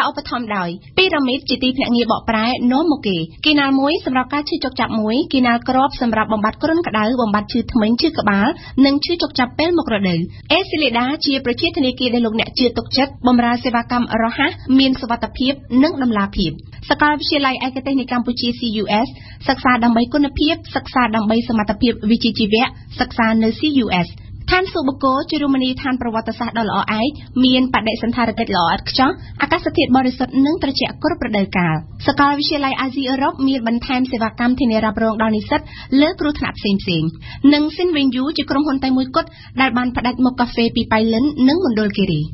ឧបត្ថម្ភដោយពីរ៉ាមីតជាទីភ្នាក់ងារបកប្រែនាំមកគេណាល់មួយសម្រាប់ការឈឺចុកចាប់មួយគេណាល់ក្របសម្រាប់បំបត្តិគ្រុនក្តៅបំបត្តិឈឺធ្មេញឈឺក្បាលនិងឈឺចុកចាប់ពេលមករដូវអេស៊ីលីដាជាប្រជាធនាគារដែលលោកអ្នកជឿទុកចិត្តបម្រើសេវាកម្មរហ័សមានសុវត្ថិភាពនិងតម្លាភាពសាកលវិទ្យាល័យឯកទេសនៃកម្ពុជា CUS សិក្សាដើម្បីគុណភាពសិក្សាដើម្បីសមត្ថភាពវិជ្ជាជីវៈសិក្សានៅ CUSឋានសុបកោជារមណីយដ្ឋានប្រវត្តិសាស្ត្រដ៏ល្អឯកមានបដិសណ្ឋារកិច្ចល្អឥតខ្ចោះអាកាសធាតុបរិសុទ្ធនិងត្រជាក់គ្រប់រដូវកាលសាកលវិទ្យាល័យអាស៊ីអឺរ៉ុបមានបន្ថែមសេវាកម្មធានារ៉ាប់រងដល់និស្សិតលើគ្រោះថ្នាក់ផ្សេងៗនិង Sinvenju ជាក្រុមហ៊ុនតែមួយគត់ដែលបានផ្ដាច់មុខកាហ្វេពីប៉ៃលិននិងមណ្ឌលគិរី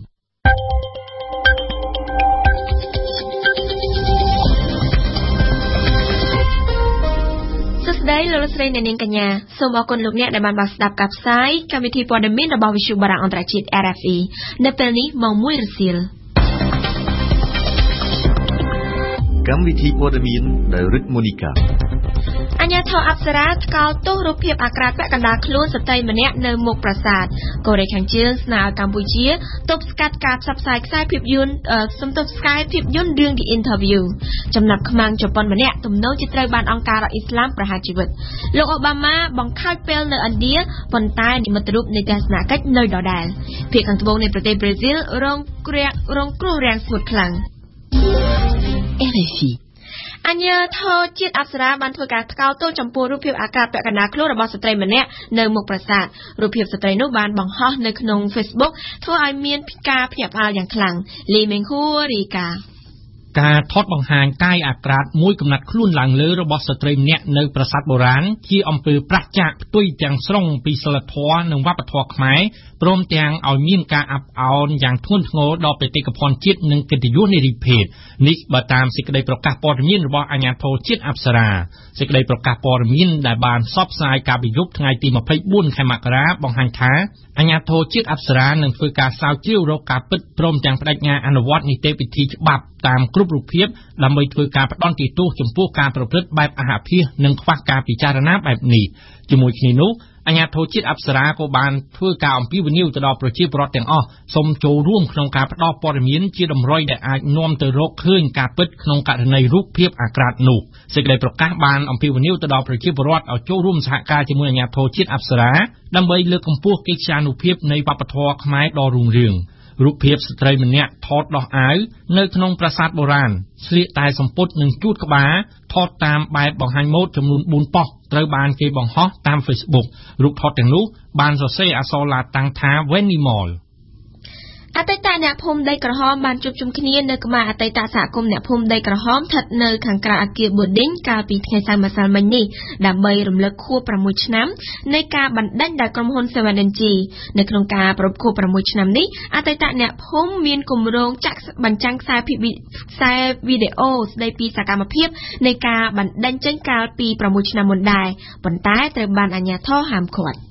ស្ដីលោកស្រីអ្នកនាងកញ្ញាសូមអរគុណលោកអ្នកដែលបានស្ដាប់ការផ្សាយកម្មវិធីព័ត៌មានរបស់វិទ្យុបារាំងអន្តរជាតិ RFE នៅពេលនេះម៉ោង 1 រសៀលកម្មវិធីព័ត៌មានដោយរិទ្ធមូនីកាអាញាធរអប្សរាថ្កោលទោសរូបភាពអាក្រាតពាក់កណ្ដាលខ្លួនស្ត្រីម្នាក់នៅមុខប្រាសាទកូរ៉េខាងជើងស្នើឲ្យកម្ពុជាទប់ស្កាត់ការផ្សព្វផ្សាយខ្សែភាពយន្តរឿង The Interview ចំណាប់ខ្មាំងជប៉ុនម្នាក់ទំនងជាត្រូវបានអង្គការរដ្ឋអ៊ីស្លាមប្រហារជីវិតលោកអូបាម៉ាបង្ខើចពេលនៅឥណ្ឌាប៉ុន្តែនិមិត្តរូបនៃទស្សនកិច្ចនៅដដែលភាគខាងត្បូងនៃប្រទេសប្រេស៊ីលរងគ្រោះរាំងស្ងួតខ្លាំង RFIអញ្ញាធរជាតិអប្សរាបានធ្វើការថ្កោលទោសចំពោះរូបភាពអាក្រាតពាក់កណ្ដាលខ្លួនរបស់ស្ត្រីម្នាក់នៅមុខប្រាសាទរូបភាពស្ត្រីនោះបានបង្ហោះនៅក្នុង Facebook ធ្វើឲ្យមានការភ្ញាក់ផ្អើលយ៉ាងខ្លាំងលីមេងហួររីកាការថតបង្ហាញកាយអាក្រាតមួយកំណាត់ខ្លួនឡើងលើរបស់ស្ត្រីម្នាក់នៅប្រាសាទបុរាណជាអំពើប្រឆាចផ្ទុយទាំងស្រុងពីសិលធម៌និងវប្បធម៌ខ្មែរព្រមទាំងឲ្យមានការអាប់អោនយ៉ាងធ្ងន់ធ្ងរដល់បេតិកភណ្ឌជាតិនិងកិត្តិយសនារីភេទនេះបើតាមសេចក្តីប្រកាសព័ត៌មានរបស់អាជ្ញាធរជាតិអប្សរាសេចក្តីប្រកាសព័ត៌មានដែលបានផ្សព្វផ្សាយកាលពីយប់ថ្ងៃទី24ខែមករាបង្ហាញថាអាជ្ញាធរជាតិអប្សរានឹងធ្វើការស្រាវជ្រាវរកការពិតព្រមទាំងបដិញ្ញាអនុវត្តនីតិវិធីច្បាប់តាមគ្រប់រូបភាពដើម្បីធ្វើការផ្ដន្ទាទោសចំពោះការប្រព្រឹត្តបែបអហភិហ៍និងខ្វះការពិចារណាបែបនេះជាមួយគ្នានោះអាជ្ញាធរជាតិអប្សរាក៏បានធ្វើការអំពាវនាវទៅដល់ប្រជាពលរដ្ឋទាំងអស់សូមចូលរួមក្នុងការផ្តល់ព័ត៌មានជាតម្រុយដែលអាចនាំទៅរកឃើញការពិតក្នុងករណីរូបភាពអាក្រាតនោះសេចក្តីប្រកាសបានអំពាវនាវទៅដល់ប្រជាពលរដ្ឋឲ្យចូលរួមសហការជាមួយអាជ្ញាធរជាតិអប្សរាដើម្បីលើកកម្ពស់កិត្យានុភាពនៃវប្បធម៌ខ្មែរដ៏រុងរឿងរូបភាពស្ត្រីម្នាក់ថតដោះអាវនៅក្នុងប្រាសាទបុរាណស្លៀកតែសំពត់និងជូតក្បាលថតតាមបែបបង្ហាញម៉ូដចំនួន4ប៉ុស្តិ៍ត្រូវបានគេបង្ហោះតាម Facebook រូបថតទាំងនោះបានសរសេរអក្សរឡាតាំងថា Venimalអតីតអ្នកភូមិដីក្រហមបានជួបជុំគ្នានៅក្បែរអតីតសហគមន៍អ្នកភូមិដីក្រហមស្ថិតនៅខាងក្រៅអគារបូឌីងកាលពីថ្ងៃសៅរ៍ម្សិលមិញនេះដើម្បីរំលឹកខួប6ឆ្នាំនៃការបណ្ដេញដោយក្រុមហ៊ុន 7NG នៅក្នុងការប្រពខួប6ឆ្នាំនេះអតីតអ្នកភូមិមានគម្រោងចាក់បញ្ចាំងខ្សែវីដេអូស្ដីពីសកម្មភាពនៃការបណ្ដេញចេញកាលពី6ឆ្នាំមុនដែរប៉ុន្តែត្រូវបានអាជ្ញាធរហាមឃាត់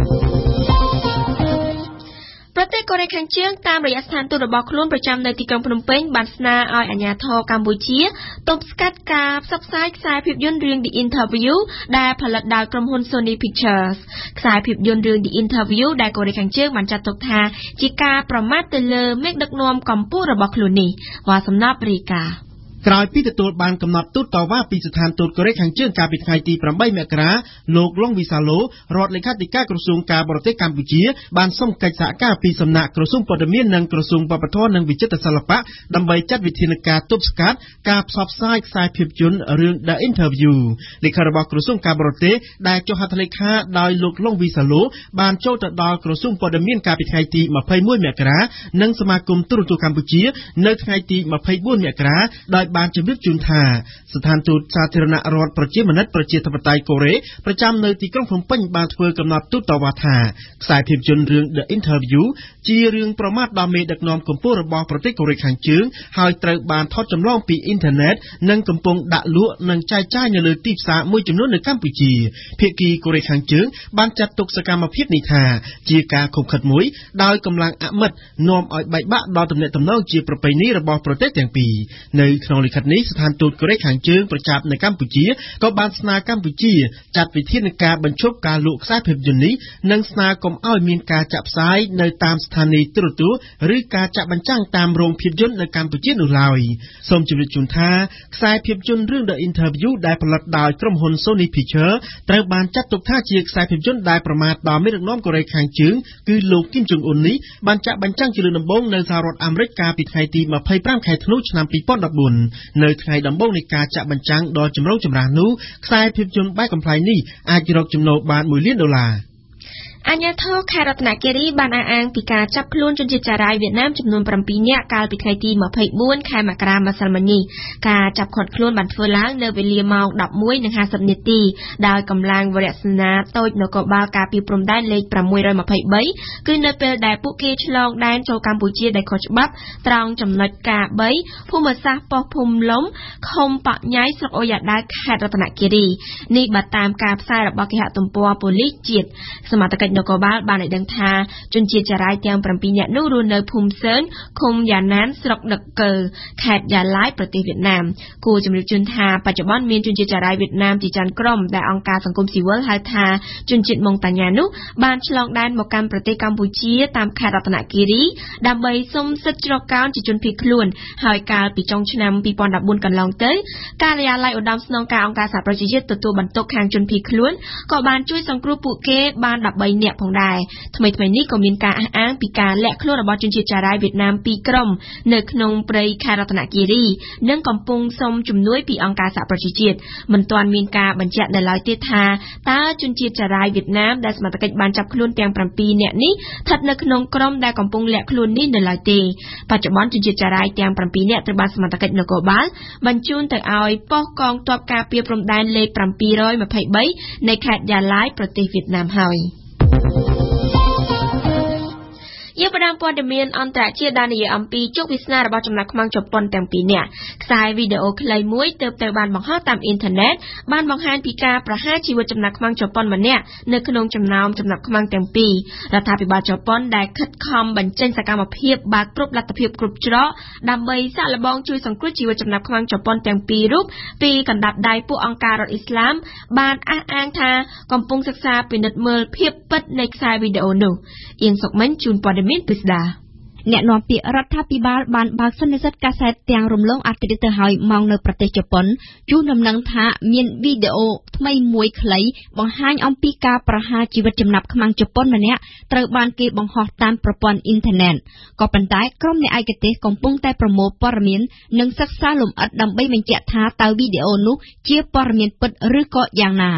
ប្រទេសកូរ៉េខាងជើងតាមរយៈស្ថានទូតរបស់ខ្លួនប្រចាំនៅទីក្រុងភ្នំពេញបានស្នើឲ្យអាជ្ញាធរកម្ពុជាទប់ស្កាត់ការផ្សព្វផ្សាយខ្សែភាពយន្តរឿង The Interview ដែលផលិតដោយក្រុមហ៊ុន Sony Pictures ខ្សែភាពយន្តរឿង The Interview ដែលកូរ៉េខាងជើងបានចាត់ទុកថាជាការប្រមាថទៅលើមេដឹកនាំកម្ពុជារបស់ខ្លួននេះវ៉ាសំណាប់រីកាក្រោយពីទទួលបានកំណត់ទូតតវ៉ាពីស្ថានទូតកូរ៉េខាងជើងកាលពីថ្ងៃទី8មករាលោកឡុងវីសាឡូរដ្ឋលេខាធិការក្រសួងការបរទេសកម្ពុជាបានសុំកិច្ចសហការពីសំណាក់ក្រសួងព័ត៌មាននិងក្រសួងវប្បធម៌និងវិចិត្រសិល្បៈដើម្បីចាត់វិធានការទប់ស្កាត់ការផ្សព្វផ្សាយខ្សែភាពយន្តរឿង The Interview លេខារបស់ក្រសួងការបរទេសដែលចុះហត្ថលេខាដោយលោកឡុងវីសាឡូបានចូលទៅដល់ក្រសួងព័ត៌មានកាលពីថ្ងៃទី21មករានិងសមាគមទូរទស្សន៍កម្ពុជានៅថ្ងៃទី24មករាដោយបានជម្រាបជូនថាស្ថានទូតសាធារណរដ្ឋប្រជាមានិតប្រជាធិបតេយ្យកូរ៉េប្រចាំនៅទីក្រុងភ្នំពេញបានធ្វើកំណត់ទូតតវ៉ាថាខ្សែភាពយន្តរឿង The Interview ជារឿងប្រមាថដល់មេដឹកនាំកម្ពុជារបស់ប្រទេសកូរ៉េខាងជើងហើយត្រូវបានថតចម្លងពីអ៊ីនធឺណិតនិងកំពុងដាក់លក់និងចែកចាយនៅលើទីផ្សារមួយចំនួននៅកម្ពុជាភាគីកូរ៉េខាងជើងបានចាត់ទុកសកម្មភាពនេះថាជាការខុបខិតមួយដោយកម្លាំងអមិត្តនាំឲ្យបែកបាក់ដល់ទំនាក់ទំនងជាប្រពៃណីរបស់ប្រទេសទាំងពីរនៅក្នុងក្នុងលិខិតនេះស្ថានទូតកូរ៉េខាងជើងប្រចាំនៅកម្ពុជាក៏បានស្នើកម្ពុជាចាត់វិធានការបញ្ឈប់ការលក់ខ្សែភាពយន្តនេះនិងស្នើកុំឲ្យមានការចាក់ផ្សាយនៅតាមស្ថានីយ៍ទូរទស្សន៍ឬការចាក់បញ្ចាំងតាមរោងភាពយន្តនៅកម្ពុជានោះឡើយសូមជម្រាបជូនថាខ្សែភាពយន្តរឿង The Interview ដែលផលិតដោយក្រុមហ៊ុន Sony Picture ត្រូវបានចាត់ទុកថាជាខ្សែភាពយន្តដែលប្រមាថដល់មេដឹកនាំកូរ៉េខាងជើងគឺលោកគីមចុងអ៊ុននេះបានចាក់បញ្ចាំងជាលើកដំបូងនៅសហរដ្ឋអាមេរិកកាលពីថ្ងៃទី25ខែធ្នូឆ្នាំ2014នៅថ្ងៃដំបូងនៃការចាក់បញ្ចាំងដ៏ចម្រូងចម្រាសនោះខ្សែភាពយន្តបែបកំប្លែងនេះអាចរកចំណូលបាន$1 លានអាញាធរខេត្តរតនគិរីបានអះអាងពីការចាប់ខ្លួនជនជាតិចារាយវៀតណាមចំនួន7នាក់កាលពីថ្ងៃទី24ខែមករាម្សិលមិញនេះការចាប់ឃាត់ខ្លួនបានធ្វើឡើងនៅវេលាម៉ោង 11:50 នាទីដោយកម្លាំងវរសេនាតូចនគរបាលការពារព្រំដែនលេខ623គឺនៅពេលដែលពួកគេឆ្លងដែនចូលកម្ពុជាដោយខុសច្បាប់ត្រង់ចំណុចការ3ភូមិសាស្ត្រប៉ុស្តិ៍ភូមិលំឃុំបញ្ញាយស្រុកអូយ៉ាដាវខេត្តរតនគិរីនេះបើតាមការផ្សាយរបស់គេហទំព័រប៉ូលីសជាតិសមត្ថកិច្ចនគរបាលបានឲ្យដឹងថាជនជាតិចារាយទាំង7នាក់នោះរស់នៅភូមិសើនឃុំយ៉ាណានស្រុកដឹកកើខេត្តយ៉ាឡៃប្រទេសវៀតណាមគួរជំរាបជូនថាបច្ចុប្បន្នមានជនជាតិចារាយវៀតណាមជាច្រើនក្រុមដែលអង្គការសង្គមស៊ីវិលហៅថាជនជាតិម៉ុងតាញ៉ានោះបានឆ្លងដែនមកកាន់ប្រទេសកម្ពុជាតាមខេត្តរតនគិរីដើម្បីសុំសិទ្ធិជ្រកកោនជាជនភៀសខ្លួនហើយកាលពីចុងឆ្នាំ2014កន្លងទៅការិយាល័យឧត្តមស្នងការអង្គការសហប្រជាជាតិទទួលបន្ទុកខាងជនភៀសខ្លួនក៏បានជួយសង្គ្រោះពួកគេបាន13នាក់ផងដែរថ្មីៗនេះក៏មានការអះអាងពីការលាក់ខ្លួនរបស់ជនជាតិចារាយវៀតណាម2ក្រុមនៅក្នុងព្រៃខេត្តរតនគិរីនិងកំពុងសុំជំនួយពីអង្គការសហប្រជាជាតិមិនទាន់មានការបញ្ជាក់នៅឡើយទេថាតើជនជាតិចារាយវៀតណាមដែលសមត្ថកិច្ចបានចាប់ខ្លួនទាំង7នាក់នេះស្ថិតនៅក្នុងក្រុមដែលកំពុងលាក់ខ្លួននេះនៅឡើយទេបច្ចុប្បន្នជនជាតិចារាយទាំង7នាក់ត្រូវបានសមត្ថកិច្ចនគរបាលបញ្ជូនទៅឲ្យប៉ុស្តិ៍កងទ័ពការពារព្រំដែនលេខ723នៃខេត្តយ៉ាឡៃប្រទេសវៀតណាមហើយយើងផ្ដើមព័ត៌មានអន្តរជាតិដែលនិយាយអំពីជោគវាសនារបស់ចំណាក់ខ្មាំងជប៉ុនទាំងពីរនាក់ខ្សែវីដេអូខ្លីមួយទើបទៅបានបង្ហោះតាមអ៊ីនធឺណិតបានបង្ហាញពីការប្រហារជីវិតចំណាក់ខ្មាំងជប៉ុនម្នាក់នៅក្នុងចំណោមចំណាក់ខ្មាំងទាំងពីររដ្ឋាភិបាលជប៉ុនដែលខិតខំបញ្ចេញសកម្មភាពបើកគ្រប់លទ្ធភាពគ្រប់ច្រកដើម្បីសាកល្បងជួយសង្គ្រោះជីវិតចំណាក់ខ្មាំងជប៉ុនទាំងពីររូបពីកណ្ដាប់ដៃពួកអង្គការរដ្ឋអ៊ីស្លាមបានអះអាងថាកំពុងសិក្សាពិនិត្យមើលភាពពិតនៃខ្សែវីដេអូនោះអៀងសុកមិញជូនព័ត៌មានពិស្ដាអ្នកនាំពាក្យរដ្ឋាភិបាលបានបើកសន្និសីទកាសែតទាំងរំលងអធិរាជទៅហើយម៉ោងនៅប្រទេសជប៉ុនជូនដំណឹងថាមានវីដេអូថ្មីមួយខ្លីបង្ហាញអំពីការប្រហារជីវិតចំណាប់ខ្មាំងជប៉ុនម្នាក់ត្រូវបានគេបង្ហោះតាមប្រព័ន្ធអ៊ីនធឺណិតក៏ប៉ុន្តែក្រុមអ្នកឯកទេសកំពុងតែប្រមូលព័ត៌មាននិងសិក្សាលម្អិតដើម្បីបញ្ជាក់ថាតើវីដេអូនោះជាព័ត៌មានពិតឬក៏យ៉ាងណា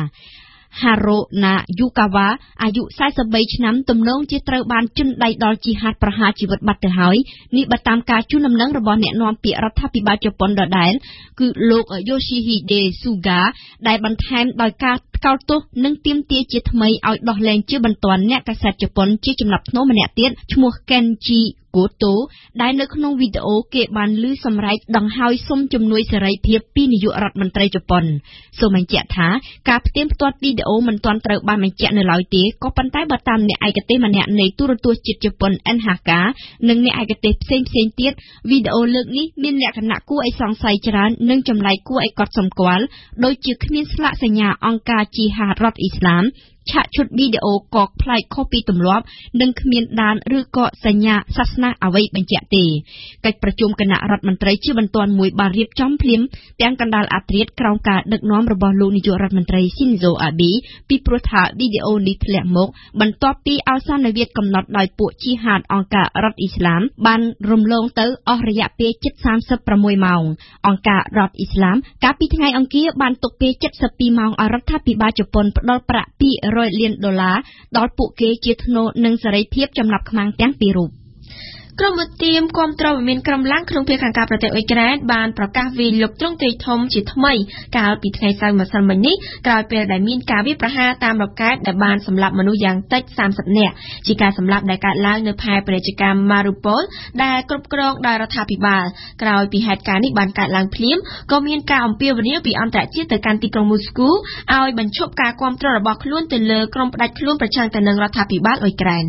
Haro Na Yukawa អាយុ43ឆ្នាំទំនងជាត្រូវបានជន់ដៃដល់ជីហាតប្រហារជីវិតបាត់ទៅហើយនេះបើតាមការជូនដំណឹងរបស់អ្នកនាំពាក្យរដ្ឋាភិបាលជប៉ុនដដែលគឺលោក Yoshihide Suga ដែលបន្ថែមដោយការថ្កោលទោសនិងទាមទារជាថ្មីឲ្យដោះលែងជាបន្ទាន់អ្នកកាសែតជប៉ុនជាចំណាប់ធ្នូម្នាក់ទៀតឈ្មោះ Kenji Goto ដែលនៅក្នុងវីដេអូគេបានឮសម្រែកដង្ហោយសុំជំនួយសេរីភាពពីនាយករដ្ឋមន្ត្រីជប៉ុនសូមបញ្ជាក់ថាការផ្ទៀងផ្ទាត់វីដេអូមិនទាន់ត្រូវបានបញ្ជាក់នៅឡើយទេក៏ប៉ុន្តែបើតាមអ្នកឯកទេសម្នាក់នៃទូរទស្សន៍ជាតិជប៉ុន NHK និងអ្នកឯកទេសផ្សេងៗទៀតវីដេអូលើកនេះមានលក្ខណៈគួរឲ្យសង្ស័យច្រើននិងចម្លែកគួរឲ្យកត់សម្គាល់ដូចជាគ្មានស្លាកសញ្ញាអង្គការជីហាតរដ្ឋអ៊ីស្លាមឆាកឈុតវីដេអូក៏ប្លែកខុសពីទម្លាប់និងគ្មានដានឬក៏សញ្ញាសាសនាអ្វីបញ្ជាក់ទេកិច្ចប្រជុំគណៈរដ្ឋមន្ត្រីជាបន្ទាន់មួយបានរៀបចំភ្លាមទាំងកណ្ដាលអធ្រាត្រក្រោមការដឹកនាំរបស់លោកនាយករដ្ឋមន្ត្រី Shinzo Abe ពីព្រោះថាវីដេអូនេះធ្លាក់មកបន្ទាប់ពីអវសានវិវាទកំណត់ដោយពួកជីហាតអង្គការរដ្ឋអ៊ីស្លាមបានរំលងទៅអស់រយៈពេលជិត36ម៉ោងអង្គការរដ្ឋអ៊ីស្លាមកាលពីថ្ងៃអង្គារបានទុកពេល72ម៉ោងឲ្យរដ្ឋាភិបាលជប៉ុនផ្ដល់ប្រាក់$200 លានដល់ពួកគេជាថ្នូរនឹងសេរីភាពចំណាប់ខ្មាំងទាំងពីររូបក្រុមឧទាមគាំទ្រវិមានក្រុមឡើងក្នុងភាគខាងកើតប្រទេសអ៊ុយក្រែនបានប្រកាសវាយលុកទ្រង់ទ្រាយធំជាថ្មីកាលពីថ្ងៃសៅរ៍ម្សិលមិញនេះក្រោយពេលដែលមានការវាយប្រហារតាមរ៉ុកែតដែលបានសម្លាប់មនុស្សយ៉ាងតិច30នាក់ជាការសម្លាប់ដែលកើតឡើងនៅផែពាណិជ្ជកម្ម Mariupol ដែលគ្រប់គ្រងដោយរដ្ឋាភិបាលក្រោយពីហេតុការណ៍នេះបានកើតឡើងភ្លាមក៏មានការអំពាវនាវពីអន្តរជាតិទៅកាន់ទីក្រុងមូស្គូឲ្យបញ្ឈប់ការគាំទ្ររបស់ខ្លួនទៅលើក្រុមផ្ដាច់ខ្លួនប្រឆាំងទៅនឹងរដ្ឋាភិបាលអ៊ុយក្រែន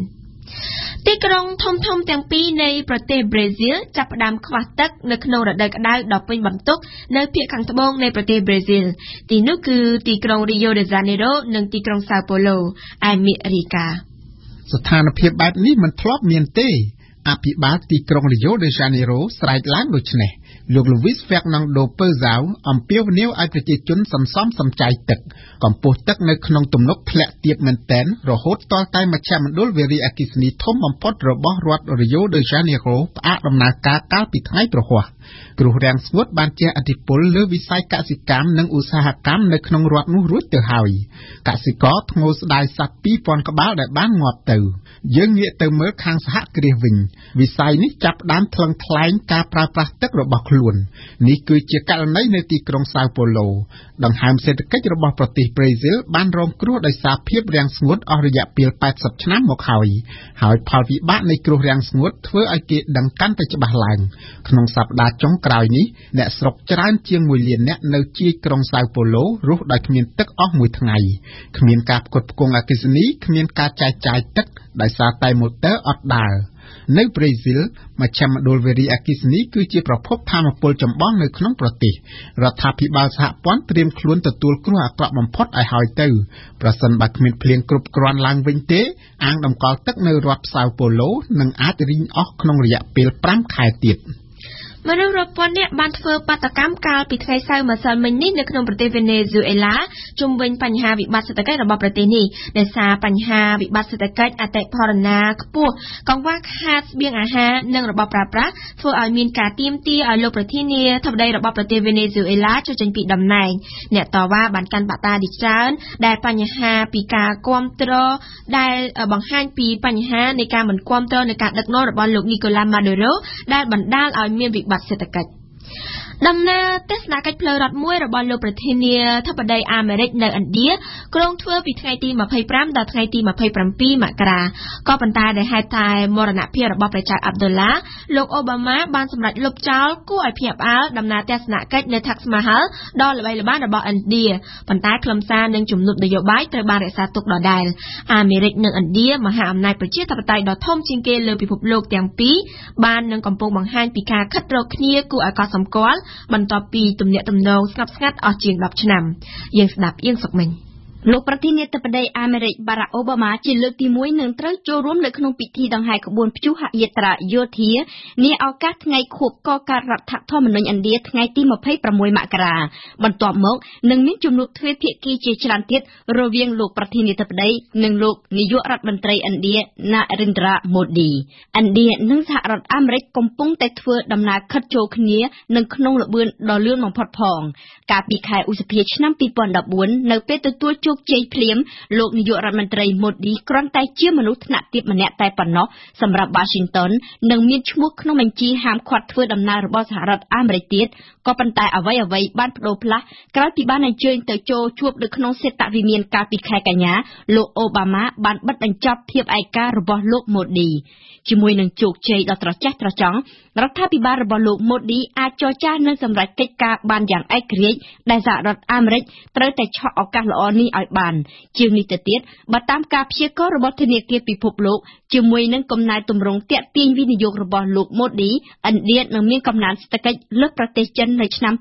ទីក្រុងធំៗទាំងពីរនៃប្រទេសប្រេស៊ីលចាប់ផ្ដើមខ្វះទឹកនៅក្នុងរដូវក្តៅដ៏ពេញបន្ទុកនៅភាគខាងត្បូងនៃប្រទេសប្រេស៊ីលទីនោះគឺទីក្រុង Rio de Janeiro និងទីក្រុង Sao Paulo ឯមេរីកាស្ថានភាពបែបនេះមិនធ្លាប់មានទេអភិបាលទីក្រុង Rio de Janeiro ស្រែកឡើងដូចនេះលោក Luis Fernando Pezão អំពាវនាវឲ្យប្រជាជនសន្សំសំចៃទឹកកម្ពស់ទឹកនៅក្នុងទំនប់ធ្លាក់ទាបមែនទែនរហូតដល់តែមជ្ឈមណ្ឌលវារីអគ្គិសនីធំបំផុតរបស់រដ្ឋ Rio de Janeiro ផ្អាកដំណើរការកាលពីថ្ងៃព្រហស្បតិ៍គ្រោះរាំងស្ងួតបានជះឥទ្ធិពលលើវិស័យកសិកម្មនិងឧស្សាហកម្មនៅក្នុងរដ្ឋនោះរួចទៅហើយកសិករធ្ងោស្ដាយសត្វ 2000 ក្បាលដែលបានងាប់ទៅយើងងាកទៅមើលខាងសហគ្រាសវិញវិស័យនេះចាប់ផ្ដើមថ្លឹងថ្លែងការប្រើប្រាស់ទឹករបស់ខ្លួននេះគឺជាករណីនៅទីក្រុង Sao Paulo ដង្ហើមសេដ្ឋកិច្ចរបស់ប្រទេសប្រេស៊ីលបានរងគ្រោះដោយសារភាពរាំងស្ងួតអស់រយៈពេល80ឆ្នាំមកហើយផលវិបាកនៃគ្រោះរាំងស្ងួតធ្វើឲ្យគេដឹងកាន់តែច្បាស់ឡើងក្នុងសប្តាហ៍ចុងក្រោយនេះអ្នកស្រុកច្រើនជាង1លាននាក់នៅជាយក្រុង Sao Paulo រស់ដោយគ្មានទឹកអស់មួយថ្ងៃគ្មានការផ្គត់ផ្គង់អគ្គិសនីគ្មានការចែកចាយទឹកដោយសារតែម៉ូទ័រអត់ដើរនៅប្រេស៊ីលមជ្ឈមណ្ឌលវារីអគ្គិសនីគឺជាប្រភពថាមពលចម្បងនៅក្នុងប្រទេសរដ្ឋាភិបាលសហព័ន្ធត្រៀមខ្លួនទទួលគ្រោះអាក្រក់បំផុតឲ្យហើយទៅប្រសិនបើគ្មានភ្លៀងគ្រប់គ្រាន់ឡើងវិញទេអាងតម្កល់ទឹកនៅរដ្ឋ Sao Paulo នឹងអាចរីងអស់ក្នុងរយៈពេល5ខែទៀតមនុស្សរាប់ពាន់នាក់បានធ្វើបាតកម្មកាលពីថ្ងៃសៅរ៍ម្សិលមិញនេះនៅក្នុងប្រទេសវេណេស៊ុយអេឡាជុំវិញបញ្ហាវិបត្តិសេដ្ឋកិច្ចរបស់ប្រទេសនេះដោយសារបញ្ហាវិបត្តិសេដ្ឋកិច្ចអតិផរណាខ្ពស់កង្វះខាតស្បៀងអាហារនិងរបស់ប្រើប្រាស់ធ្វើឲ្យមានការទាមទារឲ្យលោកប្រធានាធិបតីរបស់ប្រទេសវេណេស៊ុយអេឡាចុះចេញពីតំណែងអ្នកតវ៉ាបានកាន់បាក់តាច្រើនដែលបញ្ហាពីការគាំទ្រដែលបង្ហាញពីបញ្ហានៃការមិនគាំទ្រនៃការដឹកនាំរបស់លោកនីកូឡាម៉ាដូរ៉ូដែលបណ្ដាលឲ្យមានវិបត្តិសេដ្ឋកិច្ចដំណើរទស្សនកិច្ចផ្លូវរដ្ឋមួយរបស់លោកប្រធានាធិបតីអាមេរិកនៅឥណ្ឌាគ្រោងធ្វើពីថ្ងៃទី25ដល់ថ្ងៃទី27មករាក៏ប៉ុន្តែដោយហេតុតែមរណភាពរបស់ព្រះចៅអាប់ឌុលឡាលោកអូបាម៉ាបានសម្រេចលុបចោលគួរឲ្យភ្ញាក់ផ្អើលដំណើរទស្សនកិច្ចនៅ Taj Mahal ដ៏ល្បីល្បាញរបស់ឥណ្ឌាប៉ុន្តែខ្លឹមសារនិងជំនួបនយោបាយត្រូវបានរក្សាទុកដដែលអាមេរិកនិងឥណ្ឌាមហាអំណាចប្រជាធិបតេយ្យដ៏ធំជាងគេលើពិភពលោកទាំងពីរបាននឹងកំពុងបង្ហាញពីការខិតរកគ្នាគួរឲ្យកត់សម្គាល់បន្ទាប់ពីទំនាក់ទំនងស្ងប់ស្ងាត់អស់ជាង10ឆ្នាំយើងស្ដាប់យើងសុកមិញលោកប្រធានាធិបតីអាមេរិកបារ៉ាក់អូបាម៉ាជាលើកទី1នឹងត្រូវចូលរួមនៅក្នុងពិធីដង្ហែក្បួនព្យុហយាត្រាយោធានាឱកាសថ្ងៃខួបកកើតរដ្ឋធម្មនុញ្ញឥណ្ឌាថ្ងៃទី26មករាបន្ទាប់មកនឹងមានជំនួបទ្វេភាគីជាច្រើនទៀតរវាងលោកប្រធានាធិបតីនិងលោកនាយករដ្ឋមន្ត្រីឥណ្ឌា Narendra Modi ឥណ្ឌានិងសហរដ្ឋអាមេរិកកំពុងតែធ្វើដំណើរខិតចូលគ្នានឹងក្នុងល្បឿនដ៏លឿនបំផុតផងកាលពីខែឧសភាឆ្នាំ2014នៅពេលទទួលជោគជ័យភ្លាមលោកនាយករដ្ឋមន្ត្រី Modi គ្រាន់តែជាមនុស្សថ្នាក់ទាបម្នាក់តែប៉ុណ្ណោះសម្រាប់ Washington និងមានឈ្មោះក្នុងបញ្ជីហាមឃាត់ធ្វើដំណើររបស់សហរដ្ឋអាមេរិកទៀតក៏ប៉ុន្តែអ្វីៗបានប្តូរផ្លាស់ក្រោយពីបានអញ្ជើញទៅចូលជួបនៅក្នុងសេតវិមានកាលពីខែកញ្ញាលោកអូបាម៉ាបានបិទបញ្ចប់ភាពឯការបស់លោក Modi ជាមួយនឹងជោគជ័យដ៏ត្រចះត្រចង់រដ្ឋាភិបាលរបស់លោក Modi អាចចរចានិងសម្រេចកិច្ចការបានយ៉ាងឯករាជ្យដែលសហរដ្ឋអាមេរិកត្រូវតែឆក់ឱកាសល្អនេះឲ្យបានជាងនេះទៅទៀតបើតាមការព្យាករណ៍របស់ធនាគារពិភពលោកជាមួយនឹងកំណែទម្រង់ទាក់ទាញវិនិយោគរបស់លោក Modi ឥណ្ឌានឹងមានកំណើនសេដ្ឋកិច្ចលើសប្រទេសចិននៅឆ្នាំ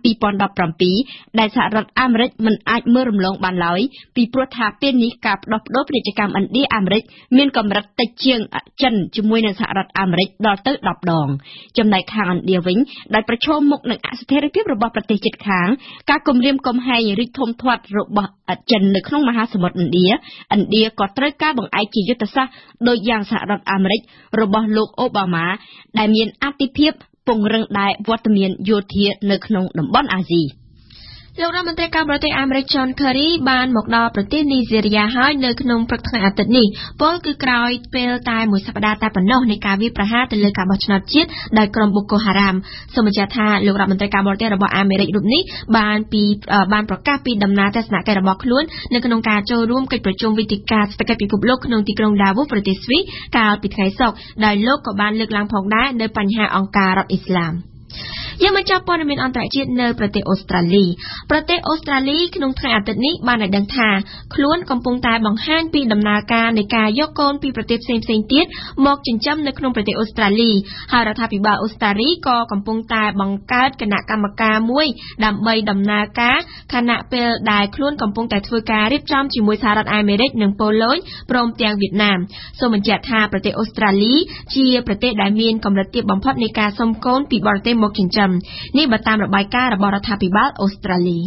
2017ដែលសហរដ្ឋអាមេរិកមិនអាចមើលរំលងបានឡើយពីព្រោះថាពេលនេះការផ្ដោះប្ដូរពាណិជ្ជកម្មឥណ្ឌាអាមេរិកមានកម្រិតតិចជាងចិនជាមួយនឹងសហរដ្ឋអាមេរិកដល់ទៅ10ដងចំណែកខាងឥណ្ឌាវិញដែលប្រឈមមុខនឹងអស្ថិរភាពរបស់ប្រទេសជិតខាងការគំរាមកំហែងរីកធំធាត់របស់ចិននៅក្នុងមហាសមុទ្រឥណ្ឌាក៏ត្រូវការបង្អែកជាយុទ្ធសាស្ត្រដោយយ៉ាងសហរដ្ឋអាមេរិករបស់លោកអូបាម៉ាដែលមានអធិភាពពង្រឹងដែរវត្តមានយោធានៅក្នុងតំបន់អាស៊ីលោករដ្ឋមន្ត្រីការបរទេសអាមេរិក John Kerry បានមកដល់ប្រទេសនីហ្សេរីយ៉ាហើយនៅក្នុងព្រឹកថ្ងៃអាទិត្យនេះពលគឺក្រោយពេលតែមួយសប្តាហ៍តែប៉ុណ្ណោះនៃការវាយប្រហារទៅលើការបោះឆ្នោតជាតិដោយក្រុម Boko Haram សូមបញ្ជាក់ថាលោករដ្ឋមន្ត្រីការបរទេសរបស់អាមេរិករូបនេះបានប្រកាសពីដំណើរទស្សនកិច្ចរបស់ខ្លួននៅក្នុងការចូលរួមកិច្ចប្រជុំវេទិកាសេដ្ឋកិច្ចពិភពលោកក្នុងទីក្រុង Davos ប្រទេសស្វីសកាលពីថ្ងៃសុក្រដោយលោកក៏បានលើកឡើងផងដែរនៅបញ្ហាអង្គការរដ្ឋអ៊ីស្លាមយើងមកចាប់ព័ត៌មានអន្តរជាតិនៅប្រទេសអូស្ត្រាលីក្នុងថ្ងៃអាទិត្យនេះបានឲ្យដឹងថាខ្លួនកំពុងតែបង្ហាញពីដំណើរការនៃការយកកូនពីប្រទេសផ្សេងៗទៀតមកចិញ្ចឹមនៅក្នុងប្រទេសអូស្ត្រាលីហើយរដ្ឋាភិបាលអូស្ត្រាលីក៏កំពុងតែបង្កើតគណៈកម្មការមួយដើម្បីដំណើរការខណៈពេលដែលខ្លួនកំពុងតែធ្វើការរៀបចំជាមួយសហរដ្ឋអាមេរិកនិងប៉ូឡូញព្រមទាំងវៀតណាមសូមបញ្ជាក់ថាប្រទេសអូស្ត្រាលីជាប្រទេសដែលមានកម្រិតទាបបំផុតនៃការសុំកូនពីបរទេសមកចិញ្ចឹមនេះបើតាមរបាយការណ៍របស់រដ្ឋាភិបាលអូស្ត្រាលី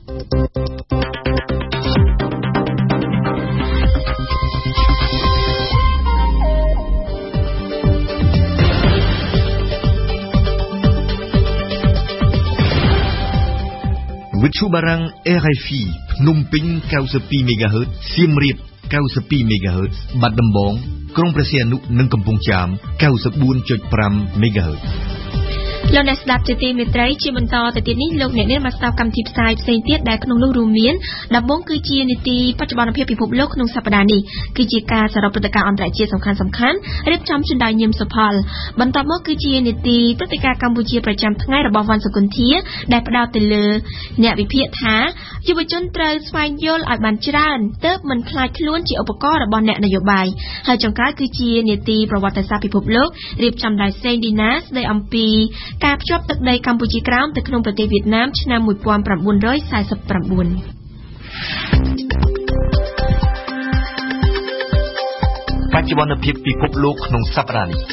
វិទ្យុបារាំង RFI ភ្នំពេញ 92 MHz សៀមរាប 92 MHz បាត់ដំបងក្រុងព្រះសីហនុនិងកំពង់ចាម 94.5 MHz លោកអ្នកស្ដាប់ជាទីមេត្រីជាបន្តទៅទៀតនេះលោកអ្នកនាងមកស្ដាប់កម្មវិធីផ្សាយផ្សេងទៀតដែលក្នុងនោះរួមមានដំបូងគឺជានីតិបច្ចុប្បន្នភាពពិភពលោកក្នុងសប្តាហ៍នេះគឺជាការសរុបព្រឹត្តិការណ៍អន្តរជាតិសំខាន់ៗរៀបចំជូនដោយញឹមសុផលបន្តមកគឺជានីតិព្រឹត្តិការណ៍កម្ពុជាប្រចាំថ្ងៃរបស់វ៉ាន់សុគន្ធាដែលផ្ដោតទៅលើអ្នកវិភាគថាយុវជនត្រូវស្វែងយល់ឲ្យបានច្រើនទើបមិនខ្លាចខ្លួនជាឧបករណ៍របស់អ្នកនយោបាយហើយចុងក្រោយគឺជានីតិប្រវត្តិសាស្ត្រពិភពលោករៀបចំដោយសេងឌីណាស្ដីអំពីការភ្ជាប់ទឹកដីកម្ពុជាក្រោមទៅក្នុងប្រទេសវៀតណាមឆ្នាំ1949 បច្ចុប្បន្នភាពពិភពលោកក្នុងសប្តាហ៍នេះ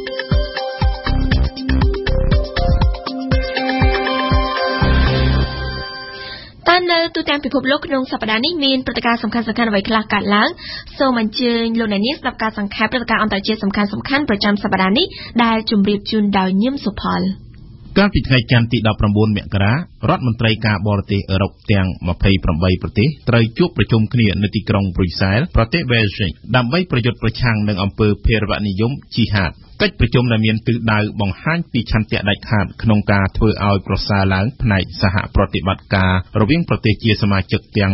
នៅទូទាំងពិភពលោកក្នុងសប្តាហ៍នេះមានព្រឹត្តិការណ៍សំខាន់ៗអ្វីខ្លះកើតឡើងសូមអញ្ជើញលោកអ្នកនាងស្ដាប់ការសង្ខេបព្រឹត្តិការណ៍អន្តរជាតិសំខាន់ៗប្រចាំសប្តាហ៍នេះដែលជម្រាបជូនដោយញឹមសុផលកាលពីថ្ងៃច័ន្ទទី19មករារដ្ឋមន្ត្រីការបរទេសអឺរ៉ុបទាំង28ប្រទេសត្រូវជួបប្រជុំគ្នានៅទីក្រុងប្រ៊ុយសែលប្រទេសបែលហ្សិកដើម្បីប្រយុទ្ធប្រឆាំងនឹងអំពើភេរវនិយមជីហាតកិច្ចប្រជុំដែលមានទិសដៅបង្ហាញពីឆន្ទៈដាច់ខាតក្នុងការធ្វើឲ្យប្រសើរឡើងផ្នែកសហប្រតិបត្តិការរវាងប្រទេសជាសមាជិកទាំង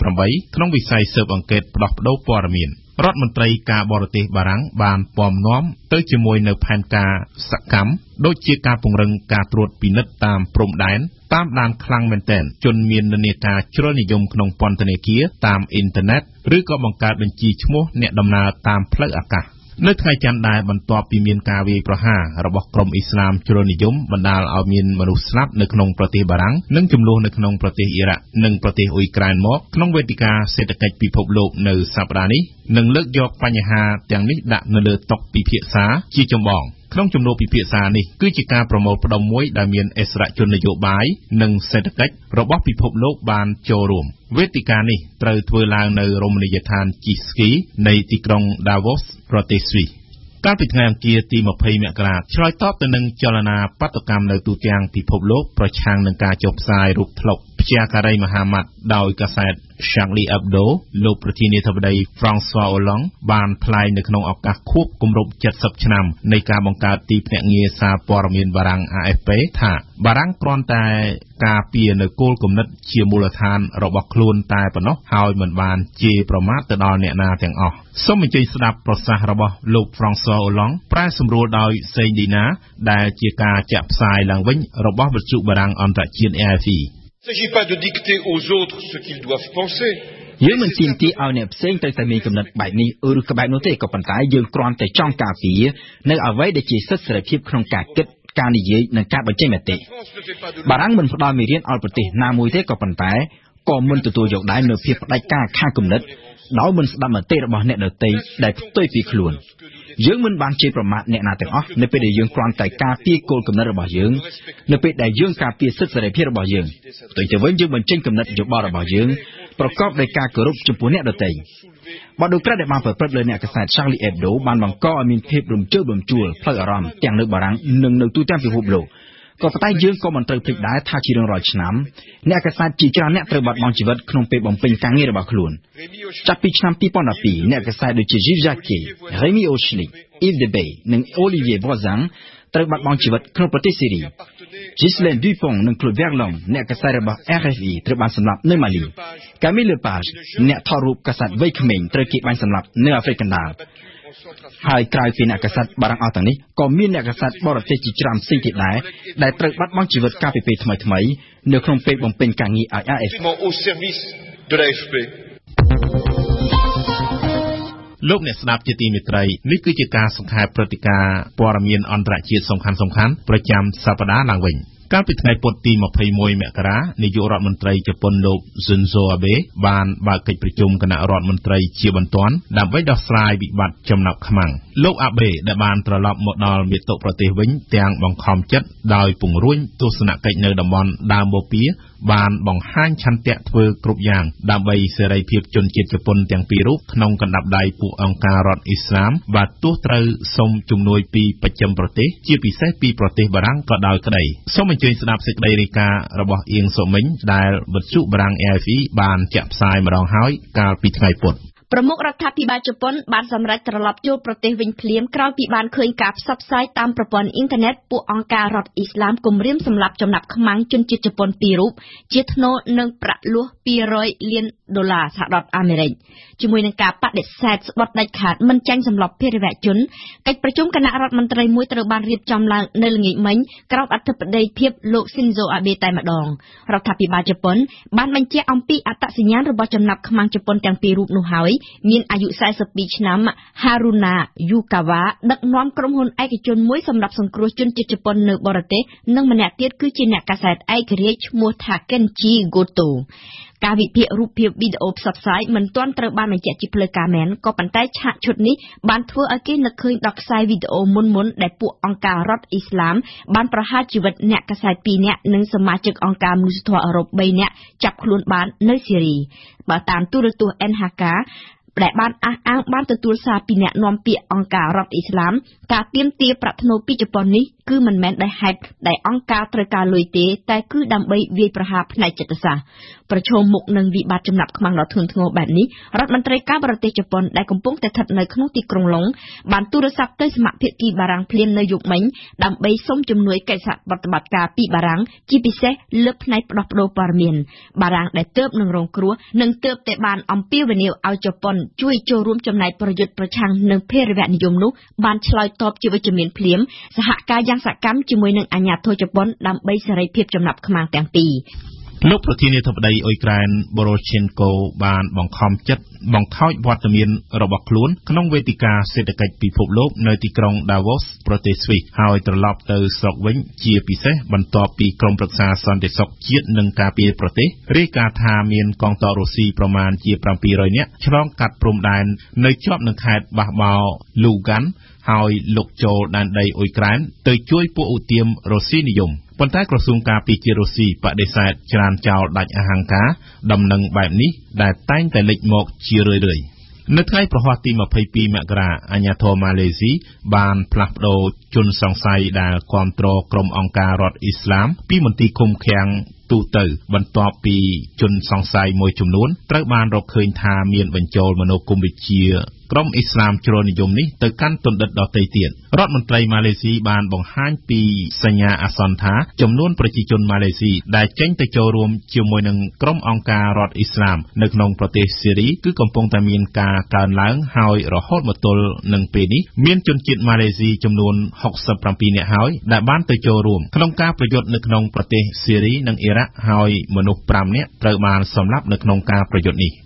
28ក្នុងវិស័យស៊ើបអង្កេតផ្ដោះប្ដូរព័ត៌មានរដ្ឋមន្ត្រីការបរទេសបារាំងបានពំនាំទៅជាមួយនៅផែនការសកម្មដូចជាការពង្រឹងការត្រួតពិនិត្យតាមព្រំដែនតាមដានខ្លាំងមែនទែនជនមាននានាការជ្រុលនិយមក្នុងពន្ធនាគារតាមអ៊ីនធឺណិតឬក៏បង្កើតបញ្ជីឈ្មោះអ្នកដំណើរតាមផ្លូវអាកាសនៅថ្ងៃច័ន្ទដែរបន្ទាប់ពីមានការវាយប្រហាររបស់ក្រុមអ៊ីស្លាមជ្រុលនិយមបណ្ដាលឲ្យមានមនុស្សស្លាប់នៅក្នុងប្រទេសបារាំងនិងចំនួននៅក្នុងប្រទេសអ៊ីរ៉ាក់និងប្រទេសអ៊ុយក្រែនមកក្នុងវេទិកាសេដ្ឋកិច្ចពិភពលោកនៅសប្តាហ៍នេះនឹងលើកយកបញ្ហាទាំងនេះដាក់នៅលើតុពិភាក្សាជាចម្បងក្នុងជំនួបពិភាក្សានេះគឺជាការប្រមូលផ្ដុំមួយដែលមានអិសរាជជននយោបាយនិងសេដ្ឋកិច្ចរបស់ពិភពលោកបានចូលរួមវេទិកានេះត្រូវធ្វើឡើងនៅរមណីយដ្ឋានជីស្គីនៃទីក្រុង Davos ប្រទេសស្វីសកាលពីថ្ងៃអង្គារទី20មករាឆ្លើយតបទៅនឹងចលនាបាតុកម្មនៅទូទាំងពិភពលោកប្រឆាំងនឹងការចុះផ្សាយរូបថ្លុកព្យាការីមហាម៉ាត់ដោយកាសែត Charlie Hebdo លោកប្រធានាធិបតី François Hollande បានថ្លែងនៅក្នុងឱកាសខួបគម្រប់70ឆ្នាំនៃការបង្កើតទីភ្នាក់ងារសារព័ត៌មានបារាំង AFP ថាបារាំងគ្រាន់តែការពារនៅគោលគំនិតជាមូលដ្ឋានរបស់ខ្លួនតែប៉ុណ្ណោះហើយមិនបានជេរប្រមាថទៅដល់អ្នកណាទាំងអស់សូមអញ្ជើញស្ដាប់ប្រសាសន៍របស់លោក François Hollande ប្រែសម្រួលដោយសេងឌីណាដែលជាការចាក់ផ្សាយឡើងវិញរបស់វិទ្យុបារាំងអន្តរជាតិ RFI Il ne s'agit pas de dicter aux autres ce qu'ils doivent penser. យើងមិនទាមទារឲ្យអ្នកផ្សេងត្រូវតែមានគំនិតបែបនេះឬក៏បែបនោះទេក៏ប៉ុន្តែយើងគ្រាន់តែចង់ការពារនៅអ្វីដែលជាសិទ្ធិសេរីភាពក្នុងការគិតការនិយាយនិងការបញ្ចេញមតិបារាំងមិនផ្ដល់មេរៀនឲ្យប្រទេសណាមួយទេក៏ប៉ុន្តែក៏មិនទទួលយកដែរនៅភាពផ្ដាច់ការខាងគំនិតដោយមិនស្ដាប់មតិរបស់អ្នកដទៃដែលផ្ទុយពីខ្លួនយើងមិនបានជេរប្រមាថអ្នកណាទាំងអស់នៅពេលដែលយើងគ្រាន់តែការពារគោលគំនិតរបស់យើងនៅពេលដែលយើងការពារសិទ្ធិសេរីភាពរបស់យើងផ្ទុយទៅវិញយើងបញ្ចេញគំនិតយោបល់របស់យើងប្រកបដោយការគោរពចំពោះអ្នកដទៃបទដូចក្រាស់ដែលបានប្រព្រឹត្តលើអ្នកកាសែត Charlie Hebdo បានបង្កឲ្យមានភាពរំជើបរំជួលផ្លូវអារម្មណ៍ទាំងនៅបារាំងនិងនៅទូទាំងពិភពលោកក៏ប៉ុន្តែយើងក៏មិនត្រូវភ្លេចដែរថាជារៀងរាល់ឆ្នាំអ្នកកាសែតជាច្រើនអ្នកត្រូវបាត់បង់ជីវិតក្នុងពេលបំពេញការងាររបស់ខ្លួនចាប់ពីឆ្នាំ2012អ្នកកាសែតដូចជា Gilles Jacquet, Rémi Ochlik, Yves Debay និង Olivier Voisin ត្រូវបាត់បង់ជីវិតក្នុងប្រទេសស៊េរី Ghislaine Dupont និង Claude Verlon អ្នកកាសែតរបស់ RFI ត្រូវបានសម្លាប់នៅម៉ាលី Camille Lepage អ្នកថតរូបកាសែតវ័យក្មេងត្រូវគេបាញ់សម្លាប់នៅអាហ្វ្រិកកណ្ដាលហើយក្រៅពីអ្នកកាសែតបារាំងអស់ទាំងនេះក៏មានអ្នកកាសែតបរទេសជាច្រើនផ្សេងទៀតដែរដែលត្រូវបាត់បង់ជីវិតកាលពីពេលថ្មីៗនៅក្នុងពេលបំពេញការងារឲ្យ AFP លោកអ្នកស្ដាប់ជាទីមេត្រីនេះគឺជាការសង្ខេបព្រឹត្តិការណ៍ព័ត៌មានអន្តរជាតិសំខាន់ៗប្រចាំសប្តាហ៍ឡើងវិញកាលពីថ្ងៃពុធទី21មករានាយករដ្ឋមន្ត្រីជប៉ុនលោក Shinzo Abe បានបើកកិច្ចប្រជុំគណៈរដ្ឋមន្ត្រីជាបន្ទាន់ដើម្បីដោះស្រាយវិបត្តិចំណាប់ខ្មាំងលោក Abe ដែលបានត្រឡប់មកដល់មាតុប្រទេសវិញទាំងបង្ខំចិត្តដោយពង្រួញទស្សនកិច្ចនៅតំបន់ដើមបូព៌ាបានបង្ហាញឆន្ទៈធ្វើគ្រប់យ៉ាងដើម្បីសេរីភាពជនជាតិជប៉ុនទាំងពីររូបក្នុងកណ្ដាប់ដៃពួកអង្គការរដ្ឋអ៊ីស្លាមបាទទោះត្រូវសុំជំនួយពីបស្ចិមប្រទេសជាពិសេសពីប្រទេសបារាំងក៏ដោយក្តីសូមអញ្ជើញស្ដាប់សេចក្តីរាយការណ៍របស់អៀងសុមិញដែលវិទ្យុបារាំង AFE បានចាក់ផ្សាយម្ដងហើយកាលពីថ្ងៃពុធប្រមុខរដ្ឋាភិបាលជប៉ុនបានសម្រេចត្រឡប់ចូលប្រទេសវិញភ្លាមក្រោយពីបានឃើញការផ្សព្វផ្សាយតាមប្រព័ន្ធអ៊ីនធឺណិតពួកអង្គការរដ្ឋអ៊ីស្លាមគំរាមសម្លាប់ចំណាប់ខ្មាំងជនជាតិជប៉ុន2រូបជាថ្នូរនឹងប្រាក់លោះ$200 លានសហរដ្ឋអាមេរិកជាមួយនឹងការបដិសេធស្បត់ដាច់ខាតមិនចាញ់សម្លាប់ភេរវជនកិច្ចប្រជុំគណៈរដ្ឋមន្ត្រីមួយត្រូវបានរៀបចំឡើងនៅល្ងាចមិញក្រោមអធិបតីភាពលោក Shinzo Abe តែម្ដងរដ្ឋាភិបាលជប៉ុនបានបញ្ជាក់អំពីអត្តសញ្ញាណរបស់ចំណាប់ខ្មាំងជប៉ុនទាំងពីររូបនោះហើយមានអាយុ42ឆ្នាំ Haruna Yukawa ដឹកនាំក្រុមហ៊ុនឯកជនមួយសម្រាប់សង្គ្រោះជនជាតិជប៉ុននៅបរទេសនិងម្នាក់ទៀតគឺជាអ្នកកាសែតឯករាជ្យឈ្មោះថា Kenji Gotoការវិភាគរូបភាពវីដេអូផ្សព្វផ្សាយមិនទាន់ត្រូវបានបញ្ជាក់ជាផ្លូវការមែនក៏ប៉ុន្តែឆាកឈុតនេះបានធ្វើឲ្យគេនឹកឃើញដល់ខ្សែវីដេអូមុនដែលពួកអង្គការរដ្ឋអ៊ីស្លាមបានប្រហារជីវិតអ្នកកាសែត2នាក់និងសមាជិកអង្គការមនុស្សធម៌អឺរ៉ុប3នាក់ចាប់ខ្លួនបាននៅស៊េរីបើតាមទូរទស្សន៍ NHK ដែលបានអះអាងបានទទួលសារពីអ្នកនាំពាក្យអង្គការរដ្ឋអ៊ីស្លាមការទាមទារប្រាក់ថ្នូរពីជប៉ុននេះគឺមិនមែនដោយហេតុដែលអង្គការត្រូវការលុយទេតែគឺដើម្បីវាយប្រហារផ្នែកចិត្តសាស្ត្រប្រឈមមុខនឹងវិបត្តិចំណាប់ខ្មាំងដ៏ធ្ងន់ធ្ងរបែបនេះរដ្ឋមន្ត្រីការបរទេសជប៉ុនដែលកំពុងតែស្ថិតនៅក្នុងទីក្រុងឡុងបានទូរស័ព្ទទៅសមាភិកីបារាំងភ្លាមនៅយប់មិញដើម្បីសុំជំនួយកិច្ចសហប្រតិបត្តិការពីបារាំងជាពិសេសលើផ្នែកផ្ដោះប្ដូរព័ត៌មានបារាំងដែលទើបនឹងរងគ្រោះនិងទើបតែបានអំពាវនាវឲ្យជប៉ុនជួយចូលរួមចំណែកប្រយុទ្ធប្រឆាំងនឹងភេរវនិយមនោះបានឆ្លើយតបជាវិជ្ជមានភ្លាមសហការយ៉ាងសកម្មជាមួយនឹងអាជ្ញាធរជប៉ុនដើម្បីសេរីភាពចំណាប់ខ្មាំងទាំងពីរលោកប្រធានាធិបតីអ៊ុយក្រែន Poroshenko បានបង្ខំចិត្តបង្ខោចវត្តមានរបស់ខ្លួនក្នុងវេទិកាសេដ្ឋកិច្ចពិភពលោកនៅទីក្រុង Davos ប្រទេសស្វីសហើយត្រឡប់ទៅស្រុកវិញជាពិសេសបន្ទាប់ពីក្រុមប្រឹក្សាសន្តិសុខជាតិនិងការពារប្រទេសរាយការណ៍ថាមានកងទ័ពរុស្ស៊ីប្រមាណជា700នាក់ឆ្លងកាត់ព្រំដែននៅជាប់នឹងខេត្តបាសបោ Lugan ហើយលុកចូលដែនដីអ៊ុយក្រែនទៅជួយពួកឧទាមរុស្ស៊ីនិយមប៉ុន្តែក្រសួងការពារជាតិរុស្ស៊ីបដិសេធច្រានចោលដាច់អហង្ការដំណឹងបែបនេះដែលតែងតែលេចមកជារឿយៗនៅថ្ងៃប្រហ័សទី22មករាអាជ្ញាធរម៉ាឡេស៊ីបានផ្លាស់ប្តូរជនសង្ស័យដែលគាំទ្រក្រុមអង្គការរដ្ឋអ៊ីស្លាមពីមន្ទីរឃុំឃាំងទូទៅបន្ទាប់ពីជនសង្ស័យមួយចំនួនត្រូវបានរកឃើញថាមានបញ្ចូលមនោគមវិជ្ជាក្រុមអ៊ីស្លាមជ្រុលនិយមនេះទៅកាន់ទណ្ឌិតដទៃទៀតរដ្ឋមន្ត្រីម៉ាឡេស៊ីបានបង្ហាញពីសញ្ញាអាសន្នថាចំនួនប្រជាជនម៉ាឡេស៊ីដែលចេញទៅចូលរួមជាមួយនឹងក្រុមអង្គការរដ្ឋអ៊ីស្លាមនៅក្នុងប្រទេសស៊េរីគឺកំពុងតែមានការកើនឡើងហើយរហូតមកទល់នឹងពេលនេះមានជនជាតិម៉ាឡេស៊ីចំនួន67នាក់ហើយដែលបានទៅចូលរួមក្នុងការប្រយុទ្ធនៅក្នុងប្រទេសស៊េរីនិងអ៊ីរ៉ាក់ហើយមនុស្ស5នាក់ត្រូវបានសម្លាប់នៅក្នុងការប្រយុទ្ធនេះ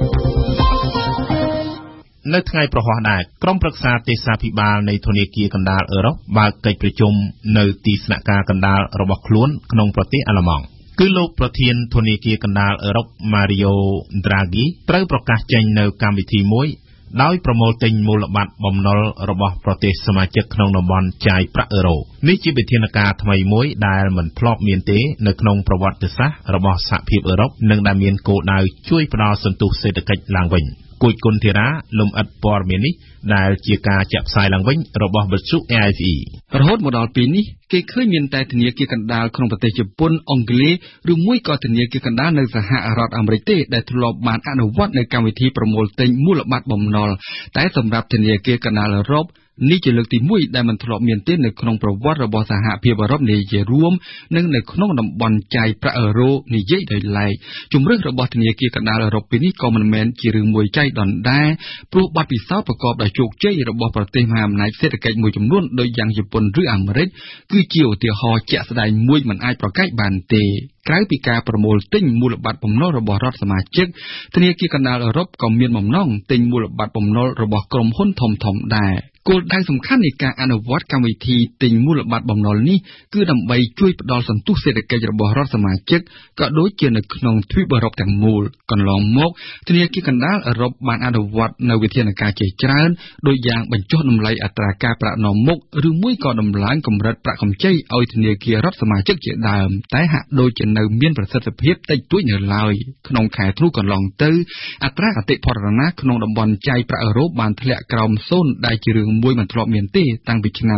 នៅថ្ងៃប្រហ័សដែរក្រុមប្រឹក្សាទេសាភិបាលនៃធនាគារកណ្ដាលអឺរ៉ុបបើកកិច្ចប្រជុំនៅទីស្នាក់ការកណ្ដាលរបស់ខ្លួនក្នុងប្រទេសអាល្លឺម៉ង់គឺលោកប្រធានធនាគារកណ្ដាលអឺរ៉ុប Mario Draghi ត្រូវប្រកាសចេញនៅកម្មវិធីមួយដោយប្រមូលទិញមូលបត្របំណុលរបស់ប្រទេសសមាជិកក្នុងតំបន់ចាយប្រាក់អឺរ៉ូនេះជាវិធានការថ្មីមួយដែលមិនធ្លាប់មានទេនៅក្នុងប្រវត្តិសាស្ត្ររបស់សហភាពអឺរ៉ុបនិងដែលមានគោលដៅជួយផ្ដល់សន្ទុះសេដ្ឋកិច្ចឡើងវិញគួយគុណធីរ៉ាលំអិតព័ត៌មាននេះដែលជាការចាក់ផ្សាយឡើងវិញរបស់វិទ្យុ AFE រហូតមកដល់ពេលនេះគេឃើញមានតែធនាគារកណ្ដាលក្នុងប្រទេសជប៉ុនអង់គ្លេសឬមួយក៏ធនាគារកណ្ដាលនៅសហរដ្ឋអាមេរិកទេដែលធ្លាប់បានអនុវត្តនៅកម្មវិធីប្រមូលទិញមូលបត្របំណុលតែសម្រាប់ធនាគារកណ្ដាលអឺរ៉ុបនេះជាលើកទី1ដែលមិនធ្លាប់មានទេនៅក្នុងប្រវត្តិរបស់សហភាពអឺរ៉ុបនិយាយរួមនិងនៅក្នុងតំបន់ចាយប្រាក់អឺរ៉ូនិយាយដោយឡែកជំរឿនរបស់ធនាគារកណ្ដាលអឺរ៉ុបពេលនេះក៏មិនមែនជារឿងមួយចៃដន្យដែរព្រោះបទពិសោធន៍ប្រកបដោយជោគជ័យរបស់ប្រទេសមហាអំណាចសេដ្ឋកិច្ចមួយចំនួនដូចយ៉ាងជប៉ុនឬអាមេរិកគឺជាឧទាហរណ៍ជាក់ស្ដែងមួយមិនអាចប្រកែកបានទេក្រៅពីការប្រមូលទិញមូលបត្របំណុលរបស់រដ្ឋសមាជិកធនាគារកណ្ដាលអឺរ៉ុបក៏មានបំណងទិញមូលបត្របំណុលរបស់ក្រុមហ៊ុនធំៗដែរគោលដៅសំខាន់នៃការអនុវត្តកម្មវិធីទិញមូលបត្របំណុលនេះគឺដើម្បីជួយផ្ដល់សន្ទុះសេដ្ឋកិច្ចរបស់រដ្ឋសមាជិកក៏ដូចជានៅក្នុងទ្វីបអឺរ៉ុបទាំងមូលកន្លងមកធនាគារកណ្ដាលអឺរ៉ុបបានអនុវត្តនូវវិធានការជាច្រើនដូចយ៉ាងបញ្ចុះតម្លៃអត្រាការប្រាក់នាំមុខឬមួយក៏ដំឡើងកម្រិតប្រាក់កម្ចីឲ្យធនាគាររដ្ឋសមាជិកជាដើមតែហាក់ដូចជានៅមានប្រសិទ្ធភាពតិចតួចនៅឡើយក្នុងខែធ្នូកន្លងទៅអត្រាអតិផរណាក្នុងតំបន់ចាយប្រាក់អឺរ៉ុបបានធ្លាក់ក្រោម0ដែលជារឿងមួយមិនធ្លាប់មានទេតាំងពីឆ្នាំ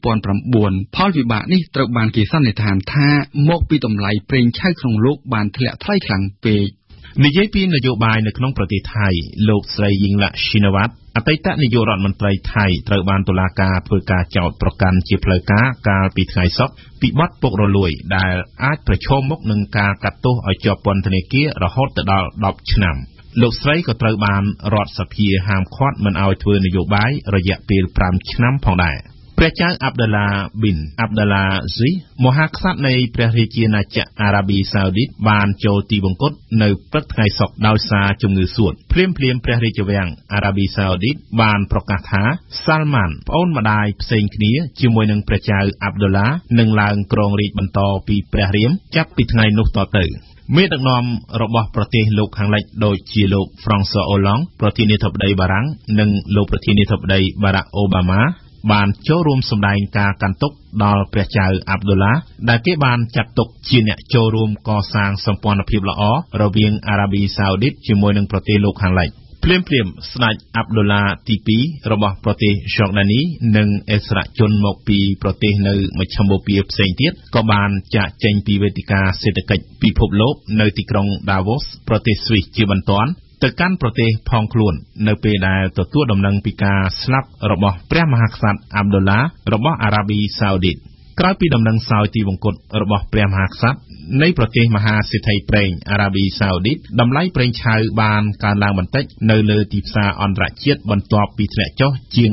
2009ផលវិបាកនេះត្រូវបានគេសន្និដ្ឋានថាមកពីតម្លៃប្រេងឆៅក្នុងលោកបានធ្លាក់ថ្លៃខ្លាំងពេកនិយាយពីនយោបាយនៅក្នុងប្រទេសថៃលោកស្រីយីងឡាក់ឈីណាវ៉ាត់អតីតនាយករដ្ឋមន្ត្រីថៃត្រូវបានតុលាការធ្វើការចោទប្រកាន់ជាផ្លូវការកាលពីថ្ងៃសុក្រពីបទពុករលួយដែលអាចប្រឈមមុខនឹងការកាត់ទោសឲ្យជាប់ពន្ធនាគាររហូតដល់10ឆ្នាំលោកស្រីក៏ត្រូវបានរដ្ឋសភាហាមឃាត់មិនឲ្យធ្វើនយោបាយរយៈពេល5ឆ្នាំផងដែរព្រះចៅអាប់ដាឡាប៊ីនអាប់ដាឡាស៊ីមហាក្សត្រនៃព្រះរាជាណាចក្រអារ៉ាប៊ីសាអូឌីតបានចូលទីបង្គត់នៅព្រឹកថ្ងៃសុក្រដោយសារជំងឺសួតភ្លាមព្រះរាជវាំងអារ៉ាប៊ីសាអូឌីតបានប្រកាសថាសាល់ម៉ាន់ប្អូនម្ដាយផ្សេងគ្នាជាមួយនឹងព្រះចៅអាប់ដាឡានឹងឡើងគ្រងរាជ្យបន្តពីព្រះរាមចាប់ពីថ្ងៃនោះតទៅមេដឹកនាំរបស់ប្រទេសលោកខាងលិចដូចជាលោក François Hollande ប្រធានាធិបតីបារាំងនិងលោកប្រធានាធិបតី Barack Obama បានចូលរួមសម្ដែងការកាន់ទុក្ខដល់ព្រះចៅអាប់ឌុលឡាដែលគេបានចាត់ទុកជាអ្នកចូលរួមកសាងសម្ព័ន្ធភាពល្អរវាងអារ៉ាប៊ីសាអូឌីតជាមួយនឹងប្រទេសលោកខាងលិចភ្លាមស្ដេចអាប់ឌុលឡាទី2របស់ប្រទេសយូដានីនិងអិស្រាអែលជនមកពីប្រទេសនៅមជ្ឈមបូព៌ាផ្សេងទៀតក៏បានចាកចេញពីវេទិកាសេដ្ឋកិច្ចពិភពលោកនៅទីក្រុង Davos ប្រទេសស្វីសជាបន្ទាន់ទៅកាន់ប្រទេសផងខ្លួននៅពេលដែលទទួលដំណឹងពីការស្លាប់របស់ព្រះមហាក្សត្រអាប់ឌុលឡារបស់អារ៉ាប៊ីសាអូឌីតក្រោយពីដំណឹងសោយទីបង្គត់របស់ព្រះមហាក្សត្រនៃប្រទេសមហាសេដ្ឋីប្រេងអារ៉ាប៊ីសាអូឌីតតម្លៃប្រេងឆៅបានកើនឡើងបន្តិចនៅលើទីផ្សារអន្តរជាតិបន្ទាប់ពីធ្លាក់ចុះជាង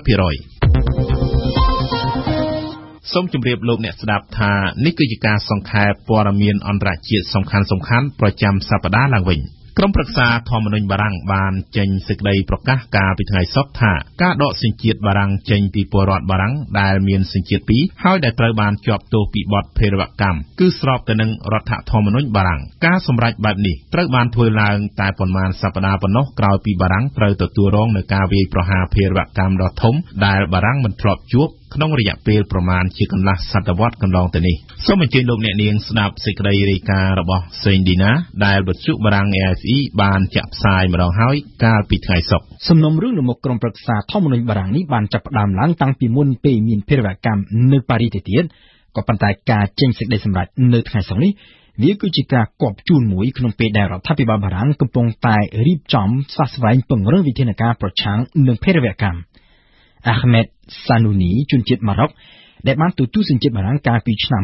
50% សូមជម្រាបលោកអ្នកស្ដាប់ថានេះគឺជាការសង្ខេបព័ត៌មានអន្តរជាតិសំខាន់ៗប្រចាំសប្តាហ៍ឡើងវិញក្រុមប្រឹក្សាធម្មនុញ្ញបារាំងបានចេញសេចក្តីប្រកាសកាលពីថ្ងៃសុក្រថាការដកសញ្ជាតិបារាំងចេញពីពលរដ្ឋបារាំងដែលមានសញ្ជាតិ2ហើយដែលត្រូវបានជាប់ទោសពីបទភេរវកម្មគឺស្របទៅនឹងរដ្ឋធម្មនុញ្ញបារាំងការសម្រេចបែបនេះត្រូវបានធ្វើឡើងតែប៉ុន្មានសប្តាហ៍ប៉ុណ្ណោះក្រោយពីបារាំងត្រូវទទួលរងនឹងការវាយប្រហារភេរវកម្មដ៏ធំដែលបារាំងមិនធ្លាប់ជួបក្នុងរយៈពេលប្រមាណជាកន្លះសតវត្សរ៍កន្លងទៅនេះសូមអញ្ជើញលោកអ្នកនាងស្ដាប់សេចក្តីរាយការណ៍របស់សេងឌីណាដែលវិទ្យុបារាំង RFE បានចាក់ផ្សាយម្ដងហើយកាលពីថ្ងៃសុក្រសំណុំរឿងនៅមុខក្រុមប្រឹក្សាធម្មនុញ្ញបារាំងនេះបានចាប់ផ្ដើមឡើងតាំងពីមុនពេលមានភេរវកម្មនៅប៉ារីសទៅទៀតក៏ប៉ុន្តែការចេញសេចក្តីសម្រេចនៅថ្ងៃសុក្រនេះវាគឺជាការគប់ជូនមួយក្នុងពេលដែលរដ្ឋាភិបាលបារាំងកំពុងតែរៀបចំស្វះស្វែងពង្រឹងវិធានការប្រឆាំងនឹងភេរវកម្មអាហ្មេតសានូនីជនជាតិម៉ារ៉ុកដែលបានទទួលសញ្ជាតិបារាំងកាលពីឆ្នាំ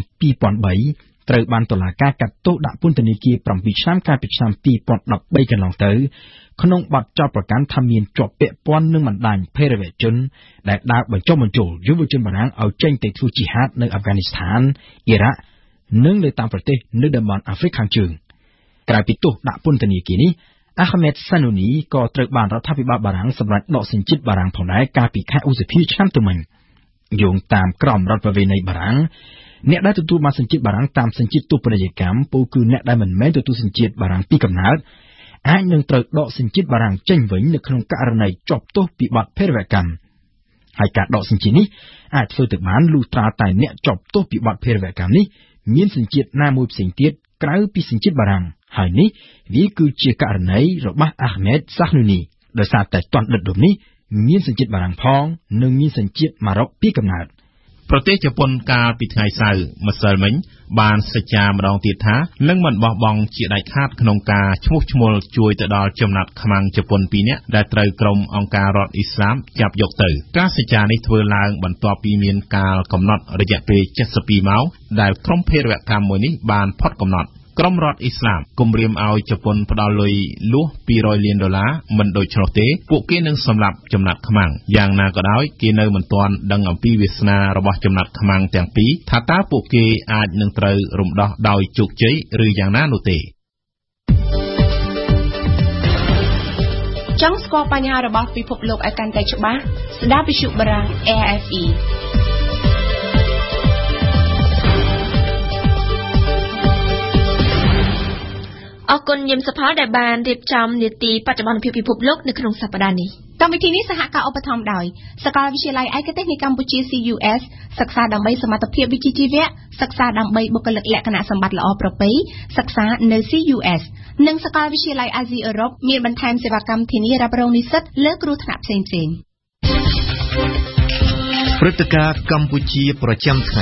2003ត្រូវបានតុលាការកាត់ទោសដាក់ពន្ធនាគារ7ឆ្នាំកាលពីឆ្នាំ2013កន្លងទៅក្នុងបទចោទប្រកាន់ថាមានជាប់ពាក់ព័ន្ធនឹងបណ្ដាញភេរវជនដែលដើរបញ្ចុះបញ្ចូលយុវជនបារាំងឲ្យចេញទៅធ្វើជីហាតនៅអាហ្វហ្គានីស្ថានអ៊ីរ៉ាក់និងនៅតាមប្រទេសនៅតំបន់អាហ្វ្រិកខាងជើងក្រៅពីទោសដាក់ពន្ធនាគារនេះអាហ្មេតសានូនីក៏ត្រូវបានរដ្ឋាភិបាលបារាំងសម្រេចដកសញ្ជាតិបារាំងផងដែរកាលពីខែឧសភាឆ្នាំទៅមិញយោងតាមក្រមរដ្ឋប្រវេណីបារាំងអ្នកដែលទទួលបានសញ្ជាតិបារាំងតាមសញ្ជាតិទូពាណិជ្ជកម្មពោលគឺអ្នកដែលមិនមែនទទួលសញ្ជាតិបារាំងពីកំណើតអាចនឹងត្រូវដកសញ្ជាតិបារាំងចេញវិញនៅក្នុងករណីជាប់ទោសពីបទភេរវកម្មហើយការដកសញ្ជាតិនេះអាចធ្វើទៅបានលុះត្រាតែអ្នកជាប់ទោសពីបទភេរវកម្មនេះមានសញ្ជាតិណាមួយផ្សេងទៀតក្រៅពីសញ្ជាតិបារាំងហើយនេះវាគឺជាករណីរបស់អាហ្មេតសានូនីដោយសារតែទណ្ឌិតរូបនេះមានសញ្ជាតិបារាំងផងនិងមានសញ្ជាតិម៉ារ៉ុកពីកំណើតប្រទេសជប៉ុនកាលពីថ្ងៃសៅរ៍ម្សិលមិញបានសច្ចាម្ដងទៀតថានឹងមិនបោះបង់ជាដាច់ខាតក្នុងការឈ្មោះឈ្មោលជួយទៅដល់ចំណាត់ខ្មាំងជប៉ុន2នាក់ដែលត្រូវក្រុមអង្គការរដ្ឋអ៊ីស្លាមចាប់យកទៅការសច្ចានេះធ្វើឡើងបន្ទាប់ពីមានការកំណត់រយៈពេល72ម៉ោងដែលក្រុមភេរវកម្មមួយនេះបានផុតកំណត់ក្រុមរដ្ឋអ៊ីស្លាមគំរាមឲ្យជប៉ុនផ្ដល់លុយលួស$200 លានមិនដូច្នោះទេពួកគេនឹងសម្លាប់ចំណាត់ខ្មាំងយ៉ាងណាក៏ដោយគេនៅមិនទាន់ដឹងអំពីវាសនារបស់ចំណាត់ខ្មាំងទាំងពីរថាតើពួកគេអាចនឹងត្រូវរំដោះដោយជោគជ័យឬយ៉ាងណានោះទេចង់ស្គាល់បញ្ហារបស់ពិភពលោកឲ្យកាន់តែច្បាស់ស្ដាប់វិទ្យុបារាំង RFE អរគុណញឹមសផលដែលបានរៀបចំនីតិបច្ចុប្បន្នភាពពិភពលោកនៅក្នុងសប្តាហ៍នេះកម្មវិធីនេះសហការឧបត្ថម្ភដោយសាកលវិទ្យាល័យឯកទេសនៃកម្ពុជា CUS សិក្សាដើម្បីសមត្ថភាពវិជ្ជាជីវៈសិក្សាដើម្បីបុគ្គលិកលក្ខណៈសម្បត្តិល្អប្រពៃសិក្សានៅ CUS និងសាកលវិទ្យាល័យអាស៊ីអឺរ៉ុបមានបន្ថែមសេវាកម្មធានារ៉ាប់រងនិស្សិតលើគ្រោះថ្នាក់ផ្សេងៗព្រឹត្តិការណ៍កម្ពុជាប្រចាំថ្ងៃ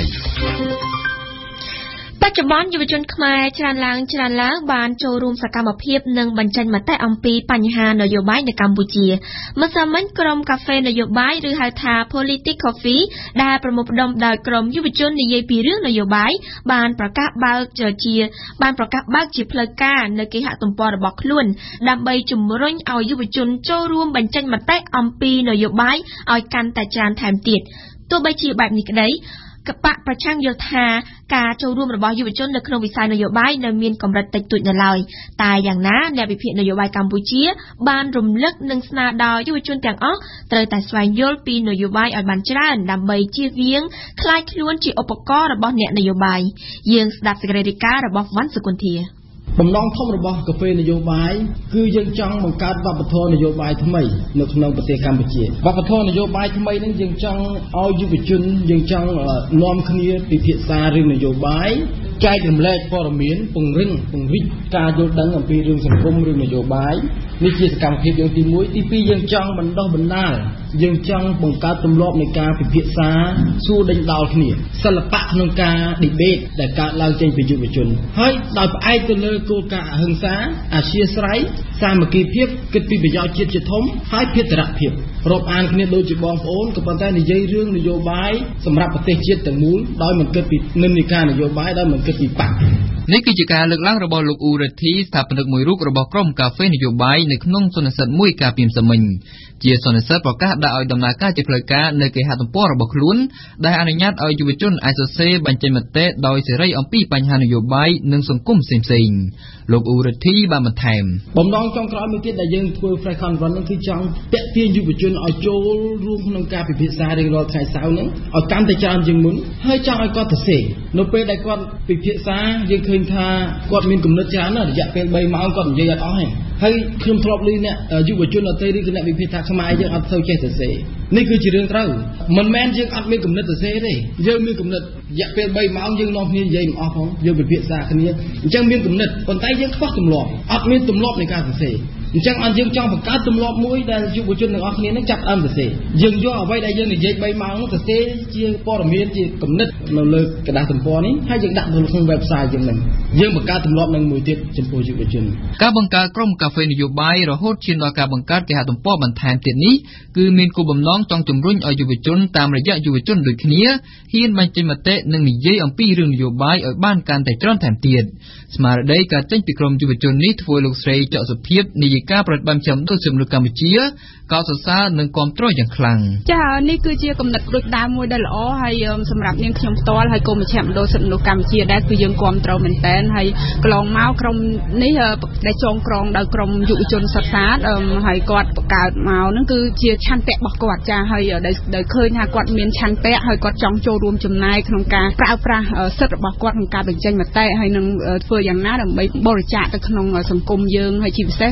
បច្ចុប្បន្នយុវជនខ្មែរច្រើនឡើងបានចូលរួមសកម្មភាពនិងបញ្ចេញមតិអំពីបញ្ហានយោបាយនៅកម្ពុជាម្សិលមិញក្រុមកាហ្វេនយោបាយឬហៅថា Politics Coffee ដែលប្រមូលផ្ដុំដោយក្រុមយុវជននិយាយពីរឿងនយោបាយបានប្រកាសបើកជាផ្លូវការនៅគេហទំព័ររបស់ខ្លួនដើម្បីជំរុញឲ្យយុវជនចូលរួមបញ្ចេញមតិអំពីនយោបាយឲ្យកាន់តែច្រើនថែមទៀតទោះបីជាបែបនេះក្តីគបកប្រឆាំងយល់ថាការចូលរួមរបស់យុវជននៅក្នុងវិស័យនយោបាយនៅមានកម្រិតតិចតួចនៅឡើយតែយ៉ាងណាអ្នកវិភាគនយោបាយកម្ពុជាបានរំលឹកនិងស្នើដល់យុវជនទាំងអស់ត្រូវតែស្វែងយល់ពីនយោបាយឲ្យបានច្រើនដើម្បីជៀសវាងខ្លាចខ្លួនជាឧបករណ៍របស់អ្នកនយោបាយយើងស្ដាប់សេចក្តីរាយការណ៍របស់វណ្ណសុគន្ធាបំណងធំរបស់កាហ្វេនយោបាយគឺយើងចង់បង្កើតវប្បធម៌នយោបាយថ្មីនៅក្នុងប្រទេសកម្ពុជាវប្បធម៌នយោបាយថ្មីនេះយើងចង់ឲ្យយុវជនយើងចង់នាំគ្នាពិភាក្សារឿងនយោបាយចែករំលែកព័ត៌មានពង្រឹងពង្រីកការយល់ដឹងអំពីរឿងសង្គមរឿងនយោបាយនេះជាសកម្មភាពយើងទី1ទី2យើងចង់បណ្ដុះបណ្ដាលយើងចង់បង្កើតទម្លាប់នៃការពិភាក្សាសួរដេញដោលគ្នាសិល្បៈក្នុងការ debate ដែលកើតឡើងចេញពីយុវជនហើយដោយផ្អែកទៅលើគោលការណ៍អហិង្សាអធ្យាស្រ័យសាមគ្គីភាពគិតពីប្រយោជន៍ជាតិជាធំហើយភេរភាពរាប់អានគ្នាដូចជាបងប្អូនក៏ប៉ុន្តែនិយាយរឿងនយោបាយសម្រាប់ប្រទេសជាតិទាំងមូលដោយមិនគិតពីនិន្នាការនយោបាយដោយមិនគិតពីបកនេះគឺជាការលើកឡើងរបស់លោកអ៊ូរ៉ាធីស្ថាបនិកមួយរូបរបស់ក្រុមកាហ្វេនយោបាយនៅក្នុងសន្និសីទមួយកាលពីម្សិលមិញជាសន្និសីទប្រកាសដាក់ឲ្យដំណើរការជាផ្លូវការនៅគេហទំព័ររបស់ខ្លួនដែលអនុញ្ញាតឲ្យយុវជនអាចសរសេរបញ្ចេញមតិដោយសេរីអំពីបញ្ហានយោបាយនិងសង្គមផ្សេងៗលោកអ៊ូរ៉ាធីបានបន្ថែមបំណងចុងក្រោយមួយទៀតដែលយើងធ្វើ Fresh Conference នោះគឺចង់ទាក់ទាញយុវជនឲ្យចូលរួមក្នុងការពិភាក្សារៀងរាល់ថ្ងៃសៅរ៍ហ្នឹងឲ្យកាន់តែច្រើនជាងមុនហើយចង់ឲ្យគាត់ទៅសេនៅពេលដែលគាត់ពិភាក្សាយើងឃើញថាគាត់មានគំនិតច្រើនណាស់រយៈពេល3ម៉ោងគាត់និយាយអត់អស់ហើយខ្ញុំធ្លាប់ឮអ្នកយុវជនអតីតឬក៏អ្នកវិភាគថាខ្មែរយើងអត់ទៅចេះទៅសេនេះគឺជារឿងត្រូវមិនមែនយើងអត់មានគំនិតទៅសេទេយើងមានគំនិតរយៈពេល3ម៉ោងយើងនាំគ្នានិយាយមិនអស់ផងយើងពិភាក្សាគ្នាអញ្ចឹងមានគំនិតប៉ុន្តែយើងខ្វះទម្លាប់អត់មានទម្លាប់នៃការសរសេរអញ្ចឹងអត់យើងចង់បង្កើតទម្លាប់មួយដែលយុវជនទាំងអស់គ្នានឹងចាប់ផ្ដើមសរសេរយើងយកអ្វីដែលយើងនិយាយ3ម៉ោងនោះសរសេរជាព័ត៌មានជាគំនិតនៅលើกระดาษទំព័រនេះហើយយើងដាក់នៅក្នុង website យើងនឹងយើងបង្កើតទម្លាប់នឹងមួយទៀតចំពោះយុវជនការបង្កើតក្រុមកាហ្វេនយោបាយរហូតឈានដល់ការបង្កើតគេហទំព័របន្ថែមទៀតនេះគឺមានគោលបំណងចង់ជំរុញឲ្យយុវជនតាមរយៈយុវជនដូចគ្នាហ៊ានបញ្ចេញមតិនិងនិយាយអំពីរឿងនយោបាយឲ្យបានកាន់តែច្រើនថែមទៀតស្មារតីការចេញពីក្រុមយុវជននេះធ្វើលោកស្រីច័ក្សសុភាពនាយិកាប្រតិបត្តិចំដូចជំនួយកម្ពុជាកោតសរសើរនិងគាំទ្រយ៉ាងខ្លាំងចានេះគឺជាគំនិតដូចដើមមួយដែលល្អហើយសម្រាប់នាងខ្ញុំផ្ទាល់ហើយក៏មជ្ឈមណ្ឌលសិទ្ធិមនុស្សកម្ពុជាដែរគឺយើងគាំទ្រមែនទែនហើយកន្លងមកក្រុមនេះដែលចងក្រងដោយក្រុមយុវជនសិក្សាហើយគាត់បង្កើតមកហ្នឹងគឺជាឆន្ទៈរបស់គាត់ចាហើយដែលឃើញថាគាត់មានឆន្ទៈហើយគាត់ចង់ចូលរួមចំណែកក្នុងការប្រើប្រាស់សិទ្ធិរបស់គាត់ក្នុងការបញ្ចេញមតិហើយនឹងធ្វើយ៉ាងណាដើម្បីបរិច្ចាគទៅក្នុងសង្គមយើងហើយជាពិសេសការពិ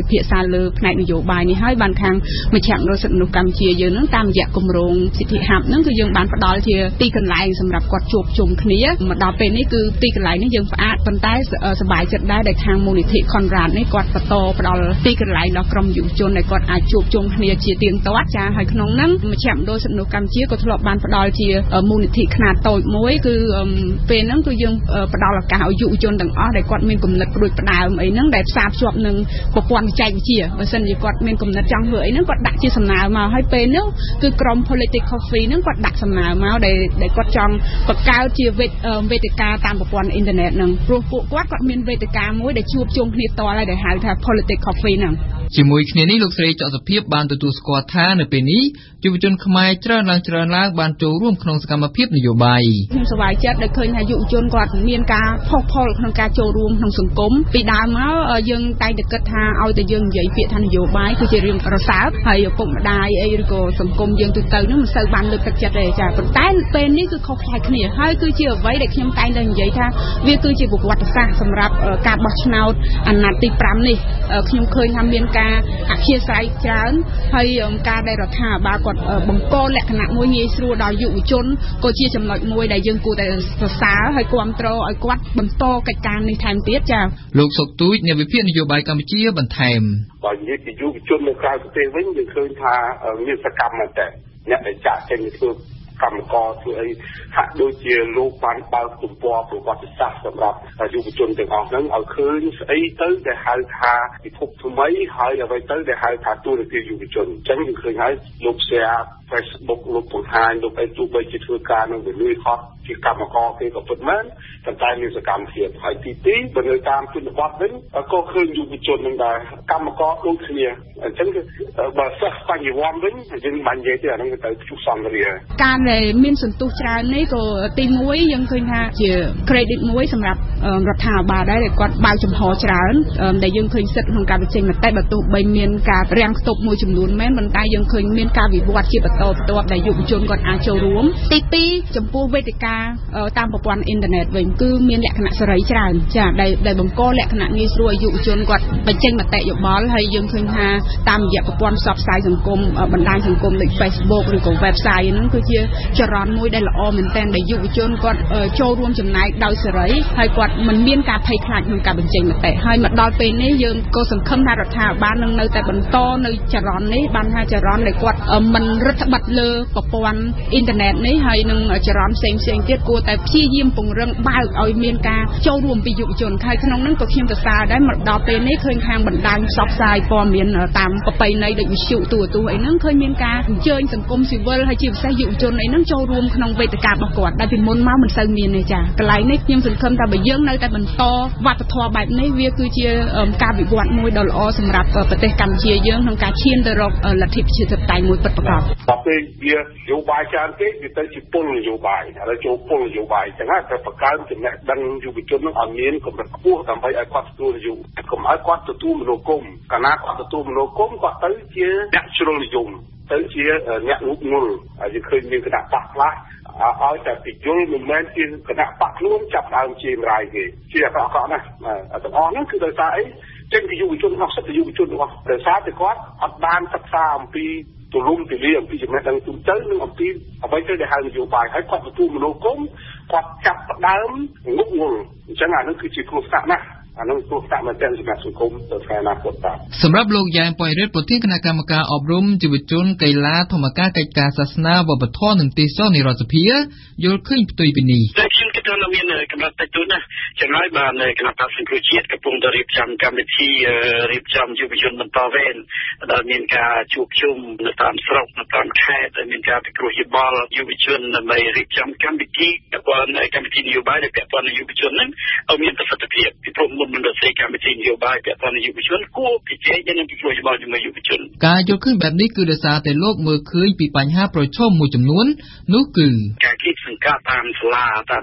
ពិភាក្សាលើផ្នែកនយោបាយនេះហើយបានខាងមជ្ឈមណ្ឌលសិទ្ធិមនុស្សកម្ពុជាយើងនឹងតាមរយៈគម្រោងសិទ្ធិហបនឹងគឺយើងបានផ្ដល់ជាទីកន្លែងសម្រាប់គាត់ជួបជុំគ្នាមកដល់ពេលនេះគឺទីកន្លែងនេះយើងផ្អាកប៉ុន្តែសប្បាយចិត្តដែរដែលខាងមូលនិធិ Conrad នេះគាត់បន្តផ្ដល់ទីកន្លែងដល់ក្រុមយុវជនដែលគាត់អាចជួបជុំគ្នាជាទៀងទាត់ចាហើយក្នុងហ្នឹងមជ្ឈមណ្ឌលសិទ្ធិមនុស្សកម្ពុជាក៏ធ្លាប់បានផ្ដល់ជាមូលនិធិខ្នាតតូចមួយគឺពេលហ្នឹងគឺយើងផ្ដល់ឱកាសឲ្យយុវជនទាំងអស់ដែលគាត់មានគំនិតដូចផ្ដើមអីហ្នឹងដែលផ្សារភ្ជាប់នឹងប្រព័ន្ធបច្ចេកវិទ្យាបើសិនជាគាត់មានគំនិតចង់ធ្វើអីហ្នឹងគាត់ដាក់ជាសំណើមកហើយពេលហ្នឹងគឺក្រុម Political Coffee ហ្នឹងគាត់ដាក់សំណើមកដែលគាត់ចង់បង្កើតជាវេទិកាតាមប្រព័ន្ធអ៊ីនធឺណិតហ្នឹងព្រោះពួកគាត់មានវេទិកាមួយដែលជួបជុំគ្នាផ្ទាល់ហើយដែលហៅថា Political Coffee ហ្នឹងជាមួយគ្នានេះលោកស្រីច័ន្ទសុភាពបានទទួលស្គាល់ថានៅពេលនេះយុវជនខ្មែរច្រើនឡើងបានចូលរួមក្នុងសកម្មភាពនយោបាយខ្ញុំសប្បាយចិត្តដែលឃើញថាយុវជនគាត់មានការផុសផុលក្នុងការចូលរួមក្នុងសង្គមពីដើមមកយើងតែងតែគិតថាឲ្យតែយើងនិយាយពាក្យថានយោបាយគឺជារឿងរសើបហើយឪពុកម្ដាយអីឬក៏សង្គមយើងទូទៅនឹងមិនសូវបានលើកទឹកចិត្តទេចាប៉ុន្តែពេលនេះគឺខុសប្លែកគ្នាហើយគឺជាអ្វីដែលខ្ញុំតែងតែនិយាយថាវាគឺជាប្រវត្តិសាស្ត្រសម្រាប់ការបោះឆ្នោតអាណត្តិទី5នេះខ្ញុំឃើញថាមានការអធិស្ឋានច្រើនហើយការដែលរដ្ឋាភិបាលគាត់បង្កលក្ខណៈមួយងាយស្រួលដល់យុវជនក៏ជាចំណុចមួយដែលយើងគួរតែសរសើរហើយគាំទ្រឲ្យគាត់បន្តកិច្ចការនេះថែមទៀតចា៎លោកសុកទូចអ្នកវិភាគនយោបាយកម្ពុជាបន្ថែមបើនិយាយពីយុវជននៅក្រៅប្រទេសវិញយើងឃើញថាមានសកម្មតែអ្នកដែលចាក់ចេញធ្វើកម្មករធ្វើអីហាក់ដូចជាលោកបានបើកទំព័រប្រវត្តិសាស្ត្រសម្រាប់យុវជនទាំងអស់ហ្នឹងឲ្យឃើញស្អីទៅដែលហៅថាពិភពថ្មីហើយអ្វីទៅដែលហៅថាទូរទស្សន៍យុវជនអញ្ចឹងយើងឃើញហើយលោក share Facebook លោកបង្ហាញលោកអីទោះបីជាធ្វើការនឹងវាលុយហត់ជាកម្មករគេក៏ពិតមែនប៉ុន្តែមានសកម្មភាពហើយទី2បើនៅតាមជនបទវិញក៏ឃើញយុវជននឹងដែរកម្មករដូចគ្នាអញ្ចឹងបើសិស្សបញ្ញវន្តវិញយើងមិននិយាយទេអានឹងទៅជួបសង្គ្រាការដែលមានសន្ទុះច្រើននេះក៏ទី1យើងឃើញថាជា credit មួយសម្រាប់រដ្ឋាភិបាលដែរដែលគាត់បើកចំហច្រើនដែលយើងឃើញសិទ្ធិក្នុងការបញ្ចេញមតិបើទោះបីមានការរាំងខ្ទប់មួយចំនួនមែនប៉ុន្តែយើងឃើញមានការវិវត្តជាបន្តបន្ទាប់ដែលយុវជនគាត់អាចចូលរួមទី2ចំពោះវេទិកាតាមប្រព័ន្ធអ៊ីនធឺណិតវិញគឺមានលក្ខណៈសេរីច្រើនចាដែលបង្កលក្ខណៈងាយស្រួលឲ្យយុវជនគាត់បញ្ចេញមតិយោបល់ហើយយើងឃើញថាតាមរយៈប្រព័ន្ធផ្សព្វផ្សាយសង្គមបណ្ដាញសង្គមដូច Facebook ឬក៏ website ហ្នឹងគឺជាចរន្តមួយដែលល្អមែនទែនដែលយុវជនគាត់ចូលរួមចំណែកដោយសេរីហើយគាត់មិនមានការភ័យខ្លាចក្នុងការបញ្ចេញមតិហើយមកដល់ពេលនេះយើងក៏សង្ឃឹមថារដ្ឋាភិបាលនឹងនៅតែបន្តនៅចរន្តនេះបានថាចរន្តដែលគាត់មិនរដ្ឋបတ်លើប្រព័ន្ធអ៊ីនធឺណិតនេះហើយនឹងចរន្តផ្សេងទៀតគួរតែព្យាយាមពង្រឹងបើកឲ្យមានការចូលរួមពីយុវជនហើយក្នុងនោះក៏ខ្ញុំសរសើរដែរមកដល់ពេលនេះឃើញខាងបណ្ដាញផ្សព្វផ្សាយព័ត៌មានតាមប្រពៃណីដូចវិទ្យុទូរទស្សន៍អីហ្នឹងឃើញមានការអញ្ជើញសង្គមស៊ីវិលហើយជាពិសេសយុវជនអីហ្នឹងចូលរួមក្នុងវេទិការបស់គាត់ដែលពីមុនមកមិនសូវមានទេចាកន្លែងនេះខ្ញុំសង្ឃឹមថាបើយើងនៅតែបន្តវប្បធម៌បែបនេះវាគឺជាការវិវត្តមួយដ៏ល្អសម្រាប់ប្រទេសកម្ពុជាយើងក្នុងការឈានទៅរកលទ្ធិប្រជាធិបតេយ្យមួយពិតប្រាកដដល់ពេលវានយោបាយច្រើនពេកវាទៅជាពលនយោបាយឥឡូវចូលពលនយោបាយអញ្ចឹងហើយតែបង្កើនចំណេះដឹងយុវជននឹងឲ្យមានកម្រិតខ្ពស់ដើម្បីឲ្យគាត់ទទួលនយោបាយកុំឲ្យគាត់ទទួលមនោគមកាលណាគាត់ទទួលមនោគមគាត់ទៅជាអ្នកជ្រុលនិយមទៅជាអ្នកងុកងុលហើយយើងឃើញមានគណៈបកខ្លះឲ្យតែពីយល់មិនមែនជាគណៈបកខ្លួនចាប់ដើមជាមរាយគេជាអាក្រក់ណាស់ទាំងអស់ហ្នឹងគឺដោយសារអីចេញពីយុវជនរបស់សិទ្ធិយុវជនរបស់ដោយសារតែគាត់អត់បានសិក្សាអំពីទូលំទូលាយអំពីចំណេះដឹងទូទៅនិងអំពីអ្វីទៅដែលហៅនយោបាយហើយគាត់ទទួលមនោគមគាត់ចាប់ផ្ដើមងុកងុលអញ្ចឹងអានោះគឺជាគ្រោះថ្នាក់ណាស់អានោះគ្រោះថ្នាក់មែនទែនសម្រាប់សង្គមទៅថ្ងៃអនាគតបាទសម្រាប់លោកយ៉ែមប៉ៃរិទ្ធប្រធានគណៈកម្មការអប់រំយុវជនកីឡាធម្មការកិច្ចការសាសនាវប្បធម៌និងទេសចរនៃរដ្ឋសភាយល់ឃើញផ្ទុយពីនេះតែខ្ញុំគិតថាមានកម្រិតតិចតួចណាស់ចឹងហើយបានគណៈបក្សសង្គ្រោះជាតិកំពុងតែរៀបចំកម្មវិធីរៀបចំយុវជនបន្តវេនដែលមានការជួបជុំនៅតាមស្រុកនៅតាមខេត្តដែលមានការពិគ្រោះយោបល់យុវជនដើម្បីរៀបចំកម្មវិធីពាក់ព័ន្ធកម្មវិធីនយោបាយដែលពាក់ព័ន្ធនឹងយុវជនហ្នឹងឲ្យមានប្រសិទ្ធភាពពីព្រោះមុននឹងសេកម្មវិធីនយោបាយពាក់ព័ន្ធនឹងយុវជនគួរពិចារណានិងពិគ្រោះយោបល់ជាមួយយុវជនការយល់ឃើញបែបនេះគឺដោយសារតែលោកមើលឃើញពីបញ្ហាប្រឈមមួយចំនួននោះគឺការគិតសង្កត់តាមសាលាតាមសាកល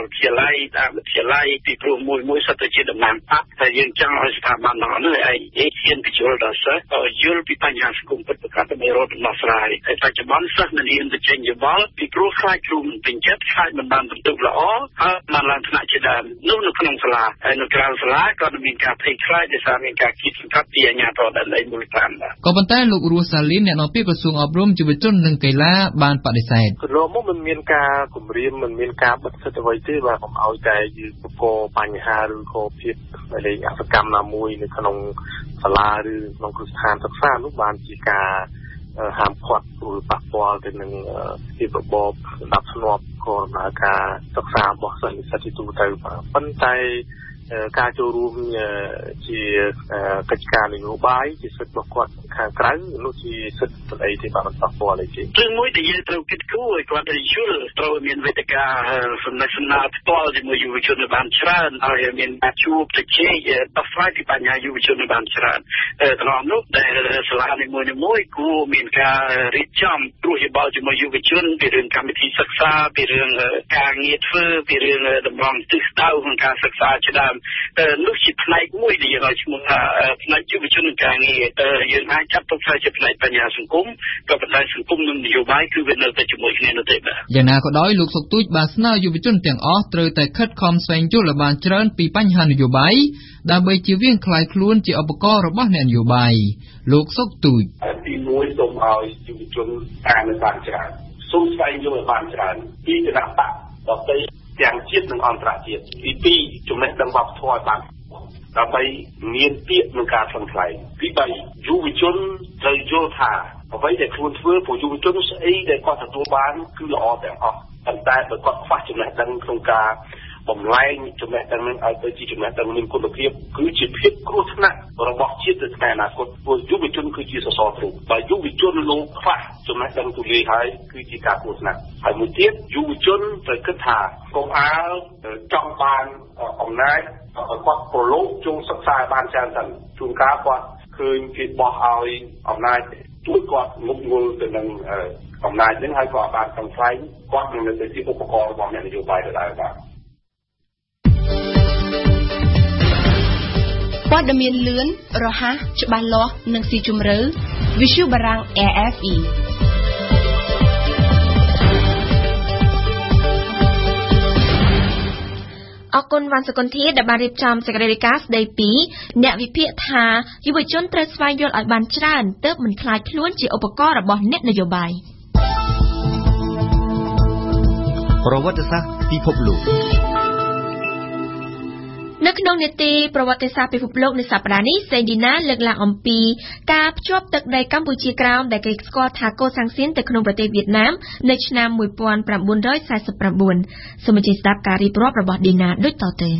វិទ្យាល័យតាមវិទ្យាល័យពីព្រោះមួយសិតទៅជាដំណាំបាក់តែយើងចង់ឲ្យស្ថាប័ននោះឲ្យហ៊ានបញ្ចូលដល់សិស្សឲ្យយល់ពីបញ្ហាសង្គមពិតប្រាកដដើម្បីរកដំណោះស្រាយហើយបច្ចុប្បន្នសិស្សមិនហ៊ានបញ្ចេញយោបល់ពីព្រោះខ្លាចគ្រូមិនពេញចិត្តខ្លាចមិនបានបន្ទុកល្អហើយបានឡើងថ្នាក់ជាដើមនោះនៅក្នុងសាលាហើយនៅក្រៅសាលាក៏មានការភ័យខ្លាចដោយសារមានការគៀបសង្កត់ពីអាជ្ញាធរដែនដីមូលដ្ឋានបាទក៏ប៉ុន្តែលោករស់សាលីនអ្នកនាំពាក្យក្រសួងអប់រំយុវជននិងកីឡាបានបដិសេធកន្លងមកមិនមានការគម្រាមមិនមានការបិទសិទ្ធិអ្វីទេបាទកុំឲ្យតែយើងបង្កបញ្ហាឬក៏ភាពលេងអសកម្មណាមួយនៅក្នុងសាលាឬក្នុងគ្រឹះស្ថានសិក្សានោះបានជាការហាមឃាត់ឬប៉ះពាល់ទៅនឹងភាពរបបស្ដាប់ធ្នាប់ក៏ដំណើរការសិក្សារបស់សិស្សនិស្សិតទីទូទៅបាទប៉ុន្តែការចូលរួមជាកិច្ចការនយោបាយជាសិទ្ធិរបស់គាត់ខាងក្រៅនោះជាសិទ្ធិស្ដីទេបាទមិនប៉ះពាល់អីទេរឿងមួយដែលយើងត្រូវគិតគូរឲ្យគាត់យល់ត្រូវមានវេទិកាសំណេះសំណាលផ្ទាល់ជាមួយយុវជនបានច្រើនហើយមានការជួបជជែកដោះស្រាយពីបញ្ហាយុវជនបានច្រើនត្រង់នោះដែលសាលានីមួយគួរមានការរៀបចំព្រោះយោបល់ជាមួយយុវជនពីរឿងកម្មវិធីសិក្សាពីរឿងការងារធ្វើពីរឿងតម្រង់ទិសដៅក្នុងការសិក្សាជាដើមនោះជាផ្នែកមួយដែលយើងឲ្យឈ្មោះថាផ្នែកយុវជននិងការងារយើងអាចចាត់ទុកថាជាផ្នែកបញ្ហាសង្គមក៏ប៉ុន្តែសង្គមនិងនយោបាយគឺវានៅតែជាមួយគ្នានោះទេបាទយ៉ាងណាក៏ដោយលោកសុកទូចបានស្នើយុវជនទាំងអស់ត្រូវតែខិតខំស្វែងយល់ឲ្យបានច្រើនពីបញ្ហានយោបាយដើម្បីជៀសវាងក្លាយខ្លួនជាឧបករណ៍របស់អ្នកនយោបាយលោកសុកទូចទី1សូមឲ្យយុវជនអានបានច្រើនសូមស្វែងយល់ឲ្យបានច្រើនពីគណៈបកដទៃទាំងជាតិនិងអន្តរជាតិទី2ចំណេះដឹងវប្បធម៌ឲ្យបានដើម្បីមានពាក្យក្នុងការថ្លឹងថ្លែងទី3យុវជនត្រូវយល់ថាអ្វីដែលខ្លួនធ្វើព្រោះយុវជនស្អីដែលគាត់ទទួលបានគឺល្អទាំងអស់ប៉ុន្តែបើគាត់ខ្វះចំណេះដឹងក្នុងការបំលែងចំណេះដឹងនឹងឲ្យទៅជាចំណេះដឹងមានគុណភាពគឺជាភាពគ្រោះថ្នាក់របស់ជាតិទៅថ្ងៃអនាគតព្រោះយុវជនគឺជាសសរទ្រូងបើយុវជនលោកខ្វះចំណេះដឹងទូលាយហើយគឺជាការគ្រោះថ្នាក់ហើយមួយទៀតយុវជនត្រូវគិតថាកុំអាលចង់បានអំណាចគាត់ប្រឡូកជងសិក្សាបានច្រើនទៅជួនកាលគាត់ឃើញគេបោះឲ្យអំណាចជួយគាត់ងប់ងល់ទៅនឹងអំណាចនឹងហើយក៏បានសំខ្លែងគាត់នឹងទៅជាឧបករណ៍របស់អ្នកនយោបាយដដែលបាទព័ត៌មានលឿនរហ័សច្បាស់លាស់និងស៊ីជម្រៅ Visu Barang RFE អរគុណវ៉ាន់សុគន្ធាដែលបានរៀបចំសេចក្តីរាយការណ៍ស្តីពីអ្នកវិភាគថាយុវជនត្រូវស្វែងយល់ឲ្យបានច្រើនទើបមិនខ្លាចខ្លួនជាឧបករណ៍របស់អ្នកនយោបាយប្រវត្តិសាស្ត្រពិភពលោកនៅក្នុងនីតិប្រវត្តិសាស្ត្រពិភពលោកនៅសប្តាហ៍នេះសេឌីណាលើកឡើងអំពីការភ្ជាប់ទឹកដីកម្ពុជាក្រោមដែលគេស្គាល់ថាកូសាំងស៊ីនទៅក្នុងប្រទេសវៀតណាមនៅឆ្នាំ1949សូមអញ្ជើញស្ដាប់ការរៀបរាប់របស់ឌីណាដូចតទៅ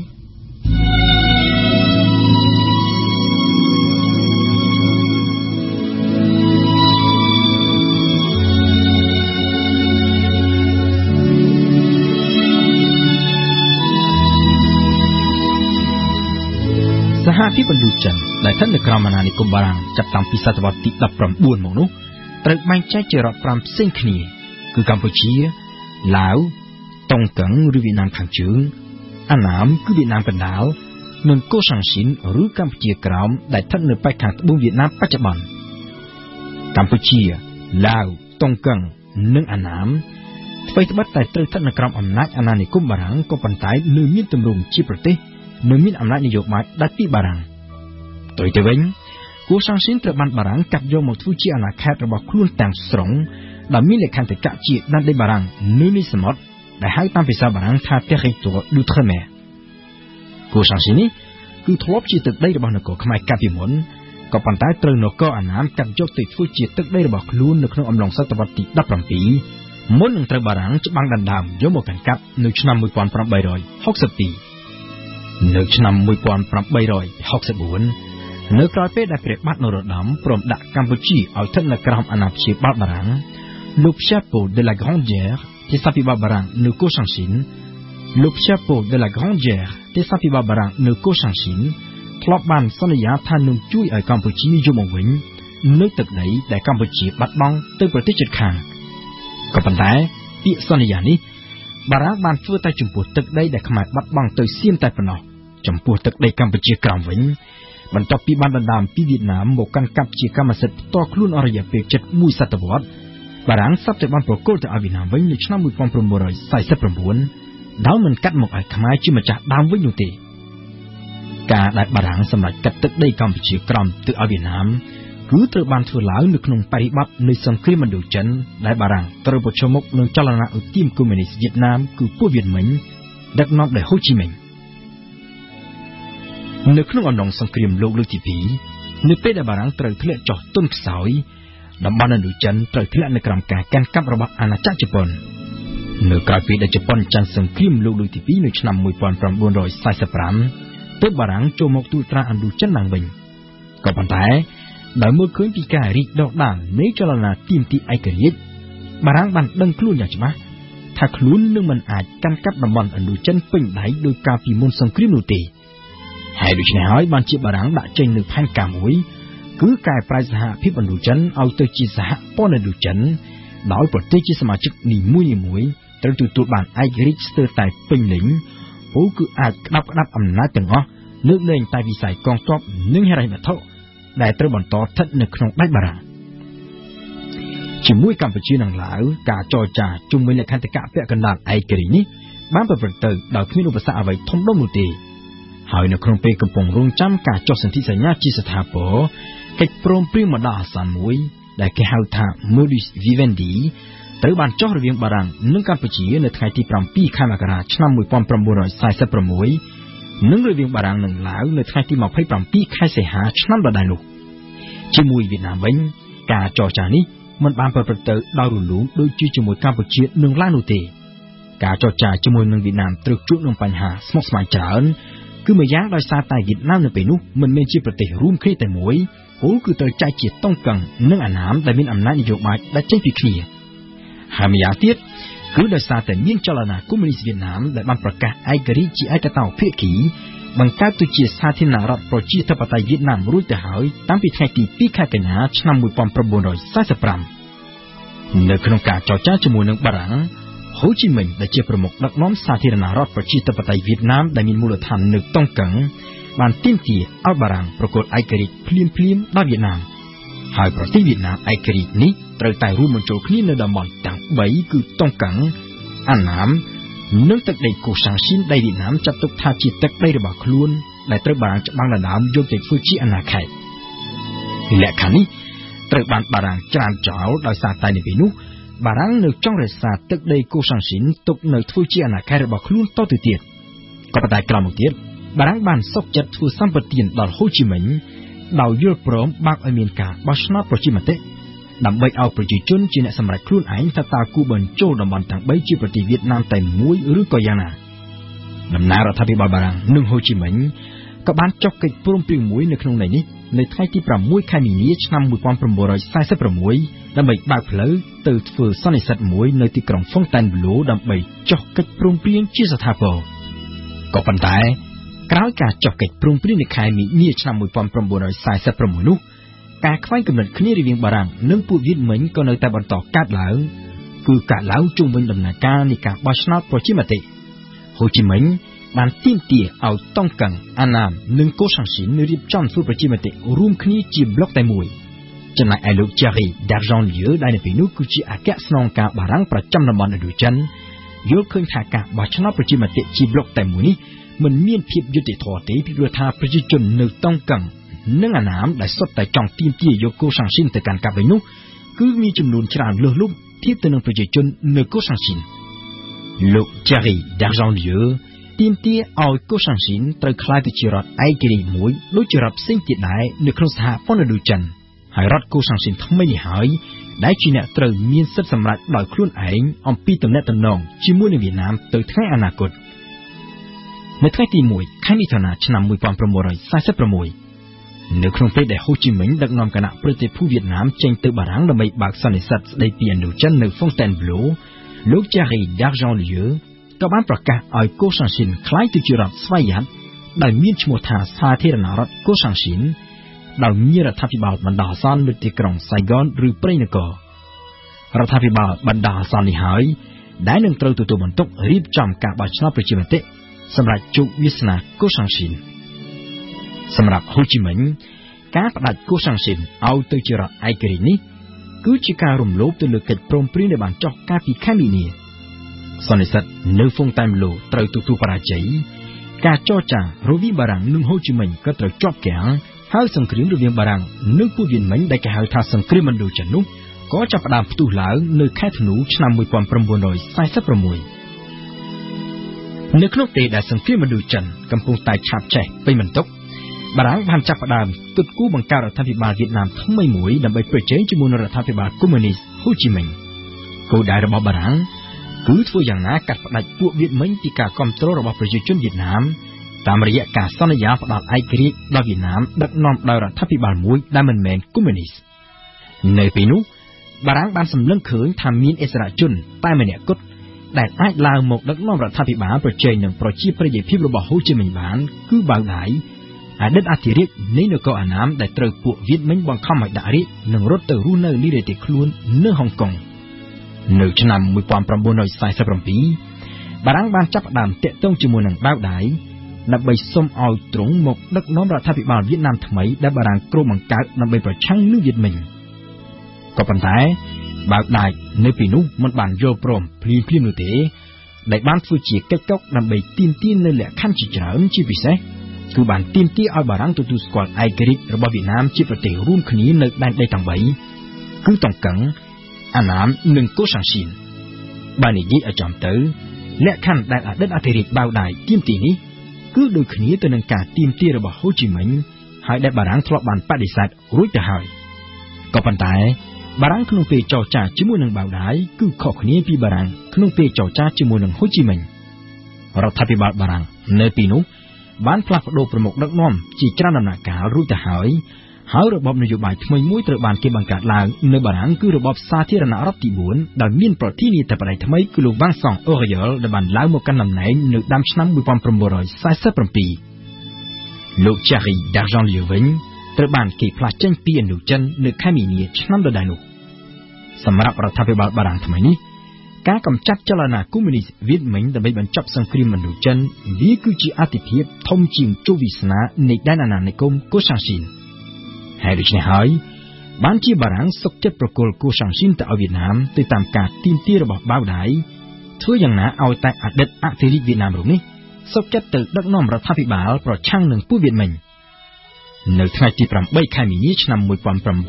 សហភាពឥណ្ឌូចិនដែលស្ថិតនៅក្រោមអាណានិគមបារាំងចាប់តាំងពីសតវត្សទី19មកនោះត្រូវបែងចែកជារដ្ឋ5ផ្សេងគ្នាគឺកម្ពុជាឡាវតុងកឹងឬវៀតណាមខាងជើងអាណាមគឺវៀតណាមកណ្ដាលនិងកូសាំងស៊ីនឬកម្ពុជាក្រោមដែលស្ថិតនៅប៉ែកខាងត្បូងវៀតណាមបច្ចុប្បន្នកម្ពុជាឡាវតុងកឹងនិងអាណាមអ្វីត្បិតតែត្រូវស្ថិតនៅក្រោមអំណាចអាណានិគមបារាំងក៏ប៉ុន្តែនៅមានទម្រង់ជាប្រទេសនិងមានអំណាចនយោបាយដាច់ពីបារាំងផ្ទុយទៅវិញកូសាំងស៊ីនត្រូវបានបារាំងកាត់យកមកធ្វើជាអាណាខេត្តរបស់ខ្លួនទាំងស្រុងដែលមានលក្ខន្តិកៈជាដែនដីបារាំងនៅនីសមុទ្រដែលហៅតាមភាសាបារាំងថា Territoire d'Outre-mer កូសាំងស៊ីននេះគឺធ្លាប់ជាទឹកដីរបស់នគរខ្មែរកាលពីមុនក៏ប៉ុន្តែត្រូវនគរអាណាមកាត់យកទៅធ្វើជាទឹកដីរបស់ខ្លួននៅក្នុងអំឡុងសតវត្សទី17មុននឹងត្រូវបារាំងច្បាំងដណ្ដើមយកមកកាន់កាប់នៅឆ្នាំ1862នៅឆ្នាំ1864នៅក្រោយពេលដែលព្រះបាទនរោត្តមព្រមដាក់កម្ពុជាឲ្យស្ថិតនៅក្រោមអាណាព្យាបាលបារាំងលោក Chapeau de la Grandière ទេសភិបាលបារាំងនៅកូសាំងស៊ីនលោក Chapeau de la Grandière ទេសភិបាលបារាំងនៅកូសាំងស៊ីនធ្លាប់បានសន្យាថានឹងជួយឲ្យកម្ពុជាយកមកវិញនៅទឹកដីដែលកម្ពុជាបាត់បង់ទៅប្រទេសជិតខាងក៏ប៉ុន្តែពាក្យសន្យានេះបារាំងបានធ្វើតែចំពោះទឹកដីដែលខ្មែរបាត់បង់ទៅសៀមតែប៉ុណ្ណោះចំពោះទឹកដីកម្ពុជាក្រោមវិញបន្ទាប់ពីបានដណ្ដើមពីវៀតណាមមកកាន់កាប់ជាកម្មសិទ្ធិផ្ទាល់ខ្លួនអស់រយៈពេលជិត1សតវត្សរ៍បារាំងសត្វតែបានប្រគល់ទៅឲ្យវៀតណាមវិញនៅឆ្នាំ1949ដោយមិនកាត់មកឲ្យខ្មែរជាម្ចាស់ដើមវិញនោះទេការដែលបារាំងសម្រេចកាត់ទឹកដីកម្ពុជាក្រោមទៅឲ្យវៀតណាមគឺត្រូវបានធ្វើឡើងនៅក្នុងបរិបទនៃសង្គ្រាមឥណ្ឌូចិនដែលបារាំងត្រូវប្រឈមមុខនឹងចលនាឧទាមកុម្មុយនីសវៀតណាមគឺពួកវៀតមិញដឹកនាំដោយហ៊ូជីមិញនៅក្នុងអំឡុងសង្គ្រាមលោកលើកទី2នៅពេលដែលបារាំងត្រូវធ្លាក់ចុះទន់ខ្សោយតំបន់ឥណ្ឌូចិនត្រូវធ្លាក់នៅក្រោមការកាន់កាប់របស់អាណាចក្រជប៉ុននៅក្រៅពីដែលជប៉ុនចាញ់សង្គ្រាមលោកលើកទី2នៅឆ្នាំ1945ទើបបារាំងចូលមកទូលត្រាឥណ្ឌូចិនឡើងវិញក៏ប៉ុន្តែដោយមើលឃើញពីការរីកដុះដាលនៃចលនាទាមទារឯករាជ្យបារាំងបានដឹងខ្លួនយ៉ាងច្បាស់ថាខ្លួននឹងមិនអាចកាន់កាប់តំបន់ឥណ្ឌូចិនពេញដៃដោយកាលពីមុនសង្គ្រាមនោះទេហើយដូច្នេះហើយបានជាបារាំងដាក់ចេញនូវផែនការមួយគឺកែប្រែសហភាពឥណ្ឌូចិនឲ្យទៅជាសហព័ន្ធឥណ្ឌូចិនដោយប្រទេសជាសមាជិកនីមួយៗត្រូវទទួលបានឯករាជ្យស្ទើរតែពេញលេញព្រោះគឺអាចក្តាប់អំណាចទាំងអស់លើកលែងតែវិស័យកងទ័ពនិងហិរញ្ញវត្ថុដែលត្រូវបន្តស្ថិតនៅក្នុងដៃបារាំងជាមួយកម្ពុជានិងឡាវការចរចាជុំវិញលក្ខន្តិកៈពាក់កណ្ដាលឯករាជ្យនេះបានប្រព្រឹត្តទៅដោយគ្មានឧបសគ្គអ្វីធំដុំនោះទេហើយនៅក្នុងពេលកំពុងរងចាំការចុះសន្ធិសញ្ញាជាស្ថាពរកិច្ចព្រមព្រៀងបណ្ដោះអាសន្នមួយដែលគេហៅថា Modus Vivendi ត្រូវបានចុះរវាងបារាំងនិងកម្ពុជានៅថ្ងៃទី7ខែមករាឆ្នាំ1946និងរវាងបារាំងនិងឡាវនៅថ្ងៃទី27ខែសីហាឆ្នាំដដែលនោះជាមួយវៀតណាមវិញការចរចានេះមិនបានប្រព្រឹត្តទៅដោយរលូនដូចជាជាមួយកម្ពុជានិងឡាវនោះទេការចរចាជាមួយនឹងវៀតណាមត្រូវជួបនឹងបញ្ហាស្មុគស្មាញច្រើនគឺមួយយ៉ាងដោយសារតែវៀតណាមនៅពេលនោះមិនមែនជាប្រទេសរួមគ្នាតែមួយពលគឺត្រូវចែកជាតុងកឹងនិងអាណាមដែលមានអំណាចនយោបាយដែលចេញពីគ្នាហើយម្យ៉ាងទៀតគឺដោយសារតែមានចលនាកុម្មុយនីសវៀតណាមដែលបានប្រកាសឯករាជ្យជាឯកតោភាគីបង្កើតទៅជាសាធារណរដ្ឋប្រជាធិបតេយ្យវៀតណាមរួចទៅហើយតាំងពីថ្ងៃទី2ខែកញ្ញាឆ្នាំ1945នៅក្នុងការចរចាជាមួយនឹងបារាំងហ៊ូជីមិញដែលជាប្រមុខដឹកនាំសាធារណរដ្ឋប្រជាធិបតេយ្យវៀតណាមដែលមានមូលដ្ឋាននៅតុងកឹងបានទាមទារឲ្យបារាំងប្រគល់ឯករាជ្យភ្លាមៗដល់វៀតណាមហើយប្រទេសវៀតណាមឯករាជ្យនេះត្រូវតែរួមបញ្ចូលគ្នានៅតំបន់ទាំង3គឺតុងកឹងអាណាមនិងទឹកដីកូសាំងស៊ីនដែលវៀតណាមចាត់ទុកថាជាទឹកដីរបស់ខ្លួនដែលត្រូវបារាំងច្បាំងដណ្ដើមយកទៅធ្វើជាអាណាខេត្តលក្ខខណ្ឌនេះត្រូវបានបារាំងច្រានចោលដោយសារតែនៅពេលនោះបារាំងនៅចង់រក្សាទឹកដីកូសាំងស៊ីនទុកនៅធ្វើជាអាណាខេត្តរបស់ខ្លួនតទៅទៀតក៏ប៉ុន្តែក្រោយមកទៀតបារាំងបានសុខចិត្តធ្វើសម្បទានដល់ហ៊ូជីមិញដោយយល់ព្រមបើកឲ្យមានការបោះឆ្នោតប្រជាមតិដើម្បីឲ្យប្រជាជនជាអ្នកសម្រេចខ្លួនឯងថាតើគូបញ្ចូលតំបន់ទាំង3ជាប្រទេសវៀតណាមតែមួយឬក៏យ៉ាងណាដំណើររដ្ឋាភិបាលបារាំងនិងហ៊ូជីមិញក៏បានចុះកិច្ចព្រមព្រៀងមួយនៅក្នុងន័យនេះនៅថ្ងៃទី6ខែមីនាឆ្នាំ1946ដើម្បីបើកផ្លូវទៅធ្វើសន្និសីទមួយនៅទីក្រុង Fontainebleau ដើម្បីចុះកិច្ចព្រមព្រៀងជាស្ថាពរក៏ប៉ុន្តែក្រោយការចុះកិច្ចព្រមព្រៀងនៅខែមីនាឆ្នាំ1946នោះការខ្វែងគំនិតគ្នារវាងបារាំងនិងពួកវៀតមិញក៏នៅតែបន្តកើតឡើងគឺកើតឡើងជុំវិញដំណើរការនៃការបោះឆ្នោតប្រជាមតិហ៊ូជីមិញបានទាមទារឲ្យតុងកឹងអាណាមនិងកូសាំងស៊ីនរៀបចំធ្វើប្រជាមតិរួមគ្នាជាប្លុកតែមួយចំណែកឯលោក Thierry d'Argentlieu ដែលនៅពេលនោះគឺជាអគ្គស្នងការបារាំងប្រចាំតំបន់ឥណ្ឌូចិនយល់ឃើញថាការបោះឆ្នោតប្រជាមតិជាប្លុកតែមួយនេះមិនមានភាពយុត្តិធម៌ទេពីព្រោះថាប្រជាជននៅតុងកឹងនិងអាណាមដែលសុទ្ធតែចង់ទាមទារយកកូសាំងស៊ីនទៅកាន់កាប់វិញនោះគឺមានចំនួនច្រើនលើសលប់ធៀបទៅនឹងប្រជាជននៅកូសាំងស៊ីនលោក Thierry d'Argentlieu ទាមទារឲ្យកូសាំងស៊ីនត្រូវក្លាយទៅជារដ្ឋឯករាជ្យមួយដូចជារដ្ឋផ្សេងទៀតដែរនៅក្នុងសហព័ន្ធឥណ្ឌូចិនហើយរដ្ឋកូសាំងស៊ីនថ្មីនេះហើយដែលជាអ្នកត្រូវមានសិទ្ធិសម្រេចដោយខ្លួនឯងអំពីទំនាក់ទំនងជាមួយនឹងវៀតណាមទៅថ្ងៃអនាគតនៅថ្ងៃទី1ខែមិថុនាឆ្នាំ1946នៅក្នុងពេលដែលហ៊ូជីមិញដឹកនាំគណៈប្រតិភូវៀតណាមចេញទៅបារាំងដើម្បីបើកសន្និសីទស្ដីពីឥណ្ឌូចិននៅ Fontainebleau លោក Thierry d'Argentlieu ក៏បានប្រកាសឲ្យកូសាំងស៊ីនក្លាយទៅជារដ្ឋស្វយ័តដែលមានឈ្មោះថាសាធារណរដ្ឋកូសាំងស៊ីនដោយមានរដ្ឋាភិបាលបណ្ដោះអាសន្ននៅទីក្រុង Saigon ឬព្រៃនគររដ្ឋាភិបាលបណ្ដោះអាសន្ននេះហើយដែលនឹងត្រូវទទួលបន្ទុករៀបចំការបោះឆ្នោតប្រជាមតិសម្រាប់ជោគវាសនាកូសាំងស៊ីនសម្រាប់ហ៊ូជីមិញការផ្ដាច់កូសាំងស៊ីនឲ្យទៅជារដ្ឋឯករាជ្យនេះគឺជាការរំលោភទៅលើកិច្ចព្រមព្រៀងដែលបានចុះកាលពីខែមីនាសន្និសីទនៅហ្វុងតែនឡូត្រូវទទួលបរាជ័យការចរចារវាងបារាំងនិងហ៊ូជីមិញក៏ត្រូវជាប់គាំងហើយសង្គ្រាមរវាងបារាំងនិងពួកវៀតមិញដែលគេហៅថាសង្គ្រាមឥណ្ឌូចិននោះក៏ចាប់ផ្ដើមផ្ទុះឡើងនៅខែធ្នូឆ្នាំ1946នៅក្នុងពេលដែលសង្គ្រាមឥណ្ឌូចិនកំពុងតែឆាបឆេះពេញបន្ទុកបារាំងបានចាប់ផ្ដើមគិតគូរបង្កើតរដ្ឋាភិបាលវៀតណាមថ្មីមួយដើម្បីប្រជែងជាមួយនឹងរដ្ឋាភិបាលកុម្មុយនីសហ៊ូជីមិញគោលដៅរបស់បារាំងគឺធ្វើយ៉ាងណាកាត់ផ្តាច់ពួកវៀតមិញពីការគ្រប់គ្រងរបស់ប្រជាជនវៀតណាមតាមរយៈការសន្យាផ្ដល់ឯករាជ្យដល់វៀតណាមដឹកនាំដោយរដ្ឋាភិបាលមួយដែលមិនមែនកុម្មុយនីសនៅពេលនោះបារាំងបានសម្លឹងឃើញថាមានអិសរាជជនតែម្នាក់គត់ដែលអាចឡើងមកដឹកនាំរដ្ឋាភិបាលប្រជែងនឹងប្រជាប្រិយភាពរបស់ហ៊ូជីមិញបានគឺបាវដៃអតីតអធិរាជនៃនគរអាណាមដែលត្រូវពួកវៀតមិញបង្ខំឲ្យដាក់រាជនិងរត់ទៅរស់នៅនីរទេខ្លួននៅហុងកុងនៅឆ្នាំ1947បារាំងបានចាប់ផ្ដើមតាក់ទងជាមួយនឹងបាវដៃដើម្បីសុំឲ្យទ្រង់មកដឹកនាំរដ្ឋាភិបាលវៀតណាមថ្មីដែលបារាំងគ្រោងបង្កើតដើម្បីប្រឆាំងនឹងវៀតមិញក៏ប៉ុន្តែបាវដៃនៅពេលនោះមិនបានយល់ព្រមភ្លាមនោះទេដែលបានធ្វើជាកិច្ចកុកដើម្បីទាមទារនៅលក្ខខណ្ឌជាច្រើនជាពិសេសគឺបានទាមទារឲ្យបារាំងទទួលស្គាល់ឯករាជ្យរបស់វៀតណាមជាប្រទេសរួមគ្នានៅដែនដីទាំង3គឺតុងកឹងអាណាមនិងកូសាំងស៊ីនបាននិយាយឲ្យចំទៅលក្ខខណ្ឌដែលអតីតអធិរាជបាវដៃទាមទារនេះគឺដូចគ្នាទៅនឹងការទាមទាររបស់ហ៊ូជីមិញហើយដែលបារាំងធ្លាប់បានបដិសេធរួចទៅហើយក៏ប៉ុន្តែបារាំងក្នុងពេលចរចាជាមួយនឹងបាវដៃគឺខុសគ្នាពីបារាំងក្នុងពេលចរចាជាមួយនឹងហ៊ូជីមិញរដ្ឋាភិបាលបារាំងនៅពេលនោះបានផ្លាស់ប្ដូរប្រមុខដឹកនាំជាច្រើនដំណាក់កាលរួចទៅហើយរបបនយោបាយថ្មីមួយត្រូវបានគេបង្កើតឡើងនៅបារាំងគឺរបបសាធារណរដ្ឋទី4ដែលមានប្រធានាធិបតីថ្មីគឺលោកវ៉ាងសង់អូរីយ៉លដែលបានឡើងមកកាន់តំណែងនៅដើមឆ្នាំ1947លោកជារីដាហ្សង់លីវិញត្រូវបានគេផ្លាស់ចេញពីឥណ្ឌូចិននៅខែមីនាឆ្នាំដដែលនោះសម្រាប់រដ្ឋាភិបាលបារាំងថ្មីនេះការកម្ចាត់ចលនាកុម្មុយនីសវៀតមិញដើម្បីបញ្ចប់សង្គ្រាមឥណ្ឌូចិនវាគឺជាអាទិភាពធំជាងជោគវាសនានៃដែនអាណានិគមកូសាំងស៊ីនហើយដូច្នេះហើយបានជាបារាំងសុខចិត្តប្រគល់កូសាំងស៊ីនទៅឲ្យវៀតណាមទៅតាមការទាមទាររបស់បាវដៃធ្វើយ៉ាងណាឲ្យតែអតីតអធិរាជវៀតណាមរូបនេះសុខចិត្តទៅដឹកនាំរដ្ឋាភិបាលប្រឆាំងនឹងពួកវៀតមិញនៅថ្ងៃទី8ខែមីនាឆ្នាំ1949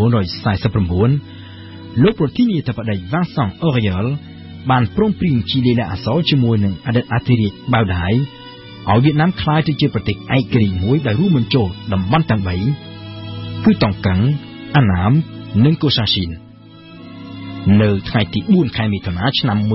លោកប្រធានាធិបតីវ៉ាងសង់អូរីយ៉លបានព្រមព្រៀងជាលាយលក្ខណ៍អក្សរជាមួយនឹងអតីតអធិរាជបាវដៃឲ្យវៀតណាមក្លាយទៅជាប្រទេសឯករាជ្យមួយដែលរួមបញ្ចូលតំបន់ទាំង3គឺតុងកឹងអាណាមនិងកូសាំងស៊ីននៅថ្ងៃទី4ខែមិថុនាឆ្នាំ1949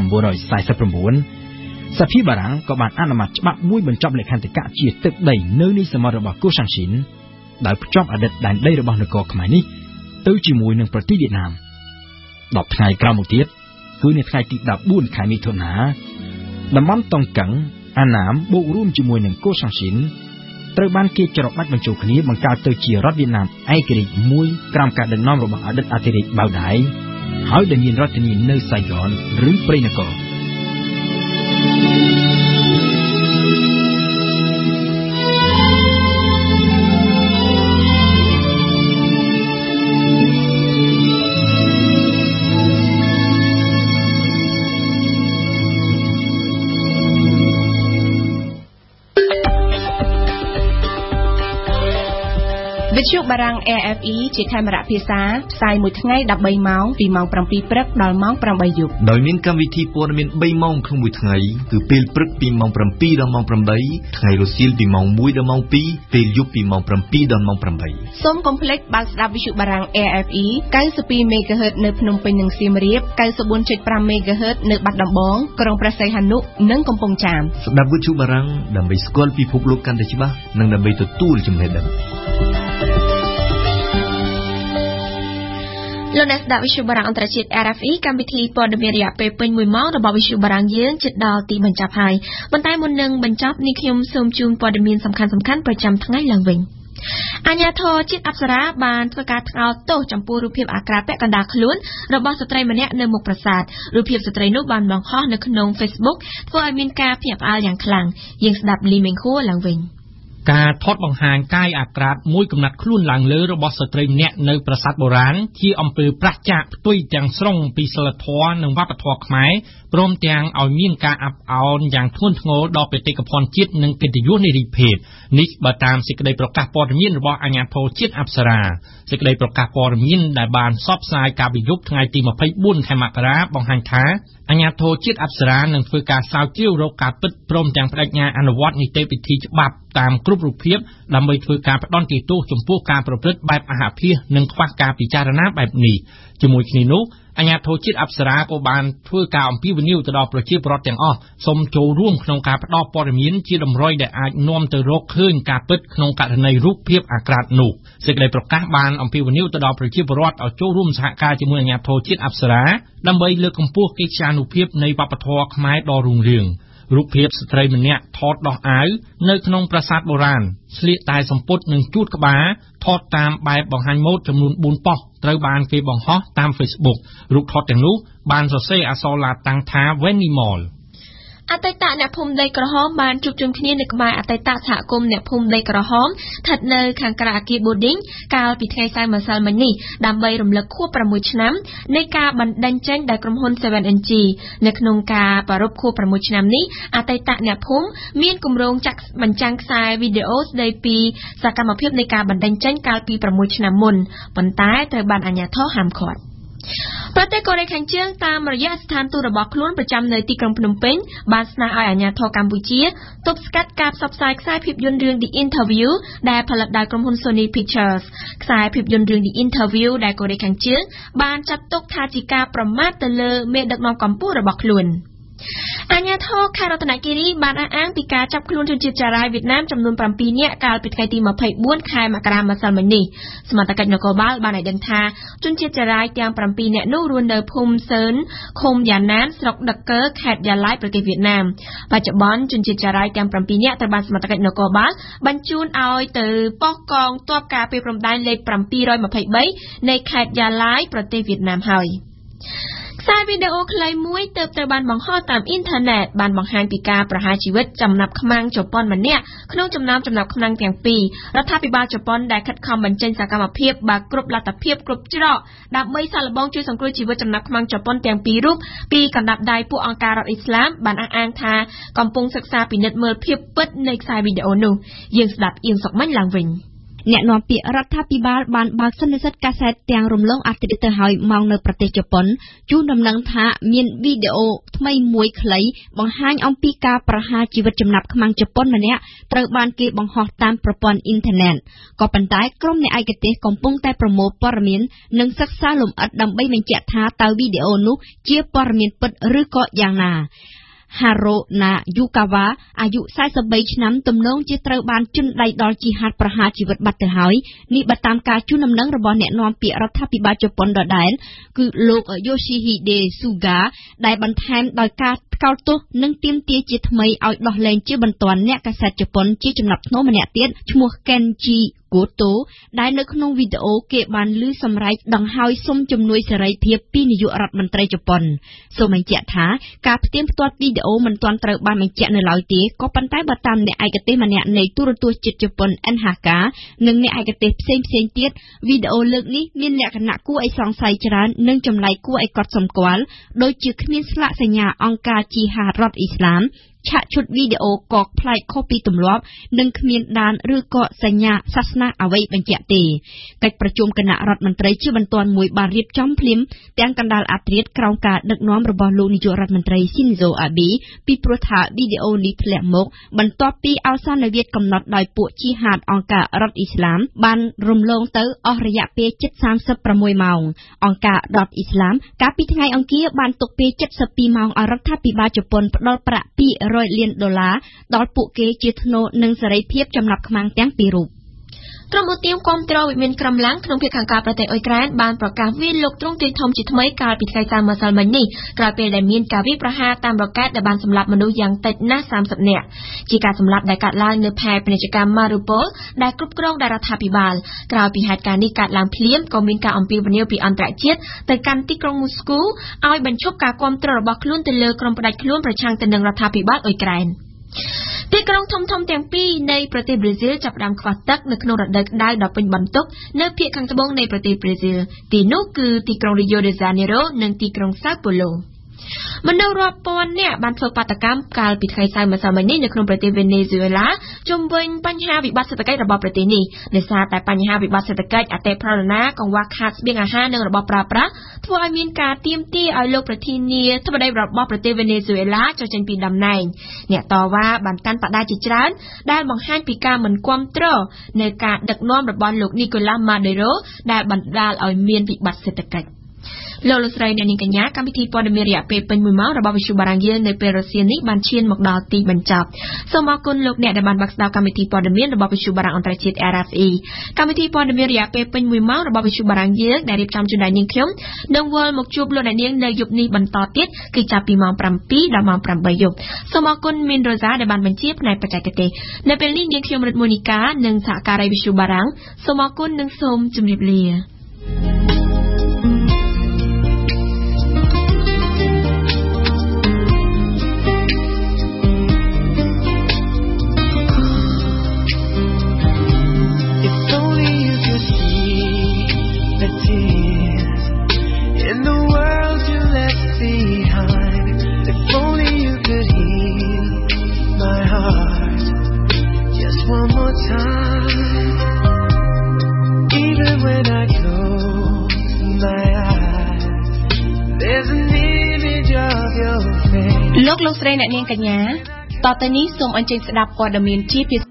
សភាបារាំងក៏បានអនុម័តច្បាប់មួយបញ្ចប់លក្ខន្តិកៈជាទឹកដីនៅនីសមុទ្ររបស់កូសាំងស៊ីនដែលភ្ជាប់អតីតដែនដីរបស់នគរខ្មែរនេះទៅជាមួយនឹងប្រទេសវៀតណាម10ថ្ងៃក្រោយមកទៀតគឺនៅថ្ងៃទី14ខែមិថុនាតំបន់តុងកឹងអាណាមបូករួមជាមួយនឹងកូសាំងស៊ីនត្រូវបានគេច្របាច់បញ្ចូលគ្នាបង្កើតទៅជារដ្ឋវៀតណាមឯករាជ្យមួយក្រោមការដឹកនាំរបស់អតីតអធិរាជបាវដៃហើយដែលមានរដ្ឋធានីនៅសៃហ្គនឬព្រៃនគរវិទ្យុបារាំង RFE ជាខេមរៈភាសាផ្សាយមួយថ្ងៃ13ម៉ោងពីម៉ោង7ព្រឹកដល់ម៉ោង8យប់ដោយមានកម្មវិធីព័ត៌មាន3ម៉ោងក្នុងមួយថ្ងៃគឺពេលព្រឹកពីម៉ោង7ដល់ម៉ោង8ថ្ងៃរសៀលពីម៉ោង1ដល់ម៉ោង2ពេលយប់ពីម៉ោង7ដល់ម៉ោង8 សូមកុំភ្លេចបើកស្ដាប់វិទ្យុបារាំង RFE 92 MHz នៅភ្នំពេញនិងសៀមរាប 94.5 MHz នៅបាត់ដំបងក្រុងព្រះសីហនុនិងកំពង់ចាមស្ដាប់វិទ្យុបារាំងដើម្បីស្គាល់ពិភពលោកកាន់តែច្បាស់និងដើម្បីទទួលចំណេះដឹងលោកអ្នកស្ដាប់វិទ្យុបារាំងអន្តរជាតិ RFE កម្មវិធីព័ត៌មានរយៈពេលពេញ1ម៉ោងរបស់វិទ្យុបារាំងយើងជិតដល់ទីបញ្ចប់ហើយប៉ុន្តែមុននឹងបញ្ចប់នេះខ្ញុំសូមជូនព័ត៌មានសំខាន់ៗប្រចាំថ្ងៃឡើងវិញអាញាធរជាតិអប្សរាបានធ្វើការថ្កោលទោសចំពោះរូបភាពអាក្រាតពាក់កណ្ដាលខ្លួនរបស់ស្ត្រីម្នាក់នៅមុខប្រាសាទរូបភាពស្ត្រីនោះបានបង្ហោះនៅក្នុង Facebook ធ្វើឲ្យមានការភ្ញាក់ផ្អើលយ៉ាងខ្លាំងយើងស្ដាប់លីមេងខួរឡើងវិញការថតបង្ហាញកាយអាក្រាតមួយកំណត់ខ្លួនឡើងលើរបស់ស្ត្រីម្នាក់នៅប្រាសាទបុរាណជាអំពើប្រឆាចផ្ទុយទាំងស្រុងពីសិលធម៌និងវប្បធម៌ខ្មែរព្រមទាំងឲ្យមានការអាប់អោនយ៉ាងធ្ងន់ធ្ងរដល់បេតិកភណ្ឌជាតិនិងកិត្តិយសនារីភេទនេះបើតាមសេចក្តីប្រកាសព័ត៌មានរបស់អាជ្ញាធរជាតិអប្សរាសេចក្តីប្រកាសព័ត៌មានដែលបានផ្សព្វផ្សាយកាលពីយប់ថ្ងៃទី24ខែមករាបង្ហាញថាអាជ្ញាធរជាតិអប្សរានឹងធ្វើការស្រាវជ្រាវរកការពិតព្រមទាំងបដិញ្ញាអនុវត្តនីតិវិធីច្បាប់តាមគ្រប់រូបភាពដើម្បីធ្វើការផ្ដន្ទាទោសចំពោះការប្រព្រឹត្តបែបអហភាសនិងខ្វះការពិចារណាបែបនេះជាមួយគ្នានោះអាជ្ញាធរជាតិអប្សរាក៏បានធ្វើការអំពាវនាវទៅដល់ប្រជាពលរដ្ឋទាំងអស់សូមចូលរួមក្នុងការផ្តល់ព័ត៌មានជាតម្រុយដែលអាចនាំទៅរកឃើញការពិតក្នុងករណីរូបភាពអាក្រាតនោះសេចក្តីប្រកាសបានអំពាវនាវទៅដល់ប្រជាពលរដ្ឋឲ្យចូលរួមសហការជាមួយអាជ្ញាធរជាតិអប្សរាដើម្បីលើកកម្ពស់កិត្យានុភាពនៃវប្បធម៌ខ្មែរដ៏រុងរឿងរូបភាពស្ត្រីម្នាក់ថតដោះអាវនៅក្នុងប្រាសាទបុរាណស្លៀកតែសំពត់និងជូតក្បាលថតតាមបែបបង្ហាញម៉ូដចំនួន4ប៉ុស្តិ៍ត្រូវបានគេបង្ហោះតាម Facebook រូបថតទាំងនោះបានសរសេរអក្សរឡាតាំងថា Venimal អតីតអ្នកភូមិដីក្រហមបានជួបជុំគ្នានៅក្បែរអតីតសហគមន៍អ្នកភូមិដីក្រហមស្ថិតនៅខាងក្រៅអគារ Boarding កាលពីថ្ងៃសៅរ៍ម្សិលមិញនេះដើម្បីរំលឹកខួប6ឆ្នាំនៃការបណ្ដេញចេញដោយក្រុមហ៊ុន 7NG នៅក្នុងការប្រារព្ធខួប6ឆ្នាំនេះអតីតអ្នកភូមិមានគម្រោងចាក់បញ្ចាំងខ្សែវីដេអូស្ដីពីសកម្មភាពនៃការបណ្ដេញចេញកាលពី6ឆ្នាំមុនប៉ុន្តែត្រូវបានអាជ្ញាធរហាមឃាត់ប្រទេសកូរ៉េខាងជើងតាមរយៈស្ថានទូតរបស់ខ្លួនប្រចាំនៅទីក្រុងភ្នំពេញបានស្នើឲ្យអាជ្ញាធរកម្ពុជាទប់ស្កាត់ការផ្សព្វផ្សាយខ្សែភាពយន្តរឿង The Interview ដែលផលិតដោយក្រុមហ៊ុន Sony Pictures ខ្សែភាពយន្តរឿង The Interview ដែលកូរ៉េខាងជើងបានចាត់ទុកថាជាការប្រមាថទៅលើមេដឹកនាំកម្ពុជារបស់ខ្លួនអាជ្ញាធរខេត្តរតនគិរីបានអះអាងពីការចាប់ខ្លួនជនជាតិចារាយវៀតណាមចំនួន7នាក់កាលពីថ្ងៃទី24ខែមករាម្សិលមិញនេះសមត្ថកិច្ចនគរបាលបានឲ្យដឹងថាជនជាតិចារាយទាំង7នាក់នោះរស់នៅភូមិសឿនឃុំយ៉ាណានស្រុកដឹកកើខេត្តយ៉ាឡៃប្រទេសវៀតណាមបច្ចុប្បន្នជនជាតិចារាយទាំង7នាក់ត្រូវបានសមត្ថកិច្ចនគរបាលបញ្ជូនឲ្យទៅប៉ុស្តិ៍កងទ័ពការពារព្រំដែនលេខ723នៃខេត្តយ៉ាឡៃប្រទេសវៀតណាមហើយខ្សែវីដេអូខ្លីមួយទើបត្រូវបានបង្ហោះតាមអ៊ីនធឺណិតបានបង្ហាញពីការប្រហារជីវិតចំណាប់ខ្មាំងជប៉ុនម្នាក់ក្នុងចំណោមចំណាប់ខ្មាំងទាំងពីររដ្ឋាភិបាលជប៉ុនដែលខិតខំបញ្ចេញសកម្មភាពបើគ្រប់លទ្ធភាពគ្រប់ច្រកដើម្បីសាកល្បងជួយសង្គ្រោះជីវិតចំណាប់ខ្មាំងជប៉ុនទាំងពីររូបពីកណ្ដាប់ដៃពួកអង្គការរដ្ឋអ៊ីស្លាមបានអះអាងថាកំពុងសិក្សាពិនិត្យមើលភាពពិតនៃខ្សែវីដេអូនោះយើងស្ដាប់អៀងសុកមិញឡើងវិញអ្នកនាំពាក្យរដ្ឋាភិបាលបានបើកសន្និសីទកាសែតទាំងរំលងអធិរាជទៅហើយមកនៅប្រទេសជប៉ុនជូនដំណឹងថាមានវីដេអូថ្មីមួយខ្លីបង្ហាញអំពីការប្រហារជីវិតចំណាប់ខ្មាំងជប៉ុនម្នាក់ត្រូវបានគេបង្ហោះតាមប្រព័ន្ធអ៊ីនធឺណិតក៏ប៉ុន្តែក្រុមអ្នកឯកទេសកំពុងតែប្រមូលព័ត៌មាននិងសិក្សាលម្អិតដើម្បីបញ្ជាក់ថាតើវីដេអូនោះជាព័ត៌មានពិតឬក៏យ៉ាងណាHaro Na Yukawa អាយុ43ឆ្នាំទំនងជាត្រូវបានជន់ដៃដល់ជីហាតប្រហារជីវិតបាត់ទៅហើយនេះបើតាមការជូនដំណឹងរបស់អ្នកនាំពាក្យរដ្ឋាភិបាលជប៉ុនដដែលគឺលោក Yoshihide Suga ដែលបន្ថែមដោយការថ្កោលទោសនិងទាមទារជាថ្មីឲ្យដោះលែងជាបន្ទាន់អ្នកកាសែតជប៉ុនជាចំណាប់ធ្នូម្នាក់ទៀតឈ្មោះ Kenji Goto ដែលនៅក្នុងវីដេអូគេបានឮសម្រែកដង្ហោយសុំជំនួយសេរីភាពពីនាយករដ្ឋមន្ត្រីជប៉ុនសូមបញ្ជាក់ថាការផ្ទៀងផ្ទាត់វីដេអូមិនទាន់ត្រូវបានបញ្ជាក់នៅឡើយទេក៏ប៉ុន្តែបើតាមអ្នកឯកទេសម្នាក់នៃទូរទស្សន៍ជាតិជប៉ុន NHK និងអ្នកឯកទេសផ្សេងៗទៀតវីដេអូលើកនេះមានលក្ខណៈគួរឲ្យសង្ស័យច្រើននិងចម្លែកគួរឲ្យកត់សម្គាល់ដូចជាគ្មានស្លាកសញ្ញាអង្គការជីហាតរដ្ឋអ៊ីស្លាមឆាកឈុតវីដេអូក៏ប្លែកខុសពីទម្លាប់និងគ្មានដានឬក៏សញ្ញាសាសនាអ្វីបញ្ជាក់ទេកិច្ចប្រជុំគណៈរដ្ឋមន្ត្រីជាបន្ទាន់មួយបានរៀបចំភ្លាមទាំងកណ្ដាលអធិរាជក្រោមការដឹកនាំរបស់លោកនាយករដ្ឋមន្ត្រី Shinzo Abe ពីព្រោះថាវីដេអូនេះធ្លាក់មកបន្ទាប់ពីអវសានវិវាទកំណត់ដោយពួកជីហាតអង្គការរដ្ឋអ៊ីស្លាមបានរំលងទៅអស់រយៈពេលជិត36ម៉ោងអង្គការរដ្ឋអ៊ីស្លាមកាលពីថ្ងៃអង្គារបានទុកពេល72ម៉ោងឲ្យរដ្ឋាភិបាលជប៉ុនផ្ដល់ប្រាក់$200 លានដល់ពួកគេជាថ្នូរនឹងសេរីភាពចំណាប់ខ្មាំងទាំងពីររូបក្រុមឧទាមគាំទ្រវិមានក្រុមឡើងក្នុងភាគខាងកើតប្រទេសអ៊ុយក្រែនបានប្រកាសវាយលុកទ្រង់ទ្រាយធំជាថ្មីកាលពីថ្ងៃសៅរ៍ម្សិលមិញនេះក្រោយពេលដែលមានការវាយប្រហារតាមរ៉ុកែតដែលបានសម្លាប់មនុស្សយ៉ាងតិចណាស់30នាក់ជាការសម្លាប់ដែលកើតឡើងនៅផែពាណិជ្ជកម្ម Mariupol ដែលគ្រប់គ្រងដោយរដ្ឋាភិបាលក្រោយពីហេតុការណ៍នេះកើតឡើងភ្លាមក៏មានការអំពាវនាវពីអន្តរជាតិទៅកាន់ទីក្រុងមូស្គូឲ្យបញ្ឈប់ការគាំទ្ររបស់ខ្លួនទៅលើក្រុមផ្ដាច់ខ្លួនប្រឆាំងទៅនឹងរដ្ឋាភិបាលអ៊ុយក្រែនទីក្រុងធំៗទាំងពីរនៃប្រទេសប្រេស៊ីលចាប់ផ្ដើមខ្វះទឹកនៅក្នុងរដូវក្តៅដ៏ពេញបន្ទុកនៅភាគខាងត្បូងនៃប្រទេសប្រេស៊ីលទីនោះគឺទីក្រុង Rio de Janeiro និងទីក្រុង Sao Paulo មនុស្សរាប់ពាន់នាក់បានធ្វើបាតកម្មកាលពីថ្ងៃសៅរ៍ម្សិលមិញនេះនៅក្នុងប្រទេសវេណេស៊ុយអេឡាជុំវិញបញ្ហាវិបត្តិសេដ្ឋកិច្ចរបស់ប្រទេសនេះដោយសារតែបញ្ហាវិបត្តិសេដ្ឋកិច្ចអតិផរណាកង្វះខាតស្បៀងអាហារនិងរបស់ប្រើប្រាស់ធ្វើឲ្យមានការទាមទារឲ្យលោកប្រធានាធិបតីរបស់ប្រទេសវេណេស៊ុយអេឡាចុះចេញពីតំណែងអ្នកតវ៉ាបានកាន់បដាជាច្រើនដែលបង្ហាញពីការមិនគាំទ្រនៅការដឹកនាំរបស់លោកនីកូឡាម៉ាដេរ៉ូដែលបណ្ដាលឲ្យមានវិបត្តិសេដ្ឋកិច្ចលោកលោកស្រីអ្នកនាងកញ្ញាកម្មវិធីព័ត៌មានរយៈពេលពេញ1ម៉ោងរបស់វិទ្យុបារាំងយើងនៅពេលរសៀលនេះបានឈានមកដល់ទីបញ្ចប់សូមអរគុណលោកអ្នកដែលបានស្ដាប់កម្មវិធីព័ត៌មានរបស់វិទ្យុបារាំងអន្តរជាតិ RFE កម្មវិធីព័ត៌មានរយៈពេលពេញ1ម៉ោងរបស់វិទ្យុបារាំងយើងដែលរៀបចំជូនដល់នាងខ្ញុំនឹងវិលមកជួបលោកអ្នកនាងនៅយប់នេះបន្តទៀតគឺចាប់ពីម៉ោង7ដល់ម៉ោង8យប់សូមអរគុណមីនរ៉ូសាដែលបានបញ្ជាផ្នែកបច្ចេកទេសនៅពេលនេះនាងខ្ញុំរិទ្ធមូនីកានិងសហការីវិទ្យុបារាំងសូមអរគុណនិងសូមជម្រាបលាលោកលោកស្រីអ្នកនាងកញ្ញាតទៅនេះសូមអញ្ជើញស្ដាប់ព័ត៌មានជាភា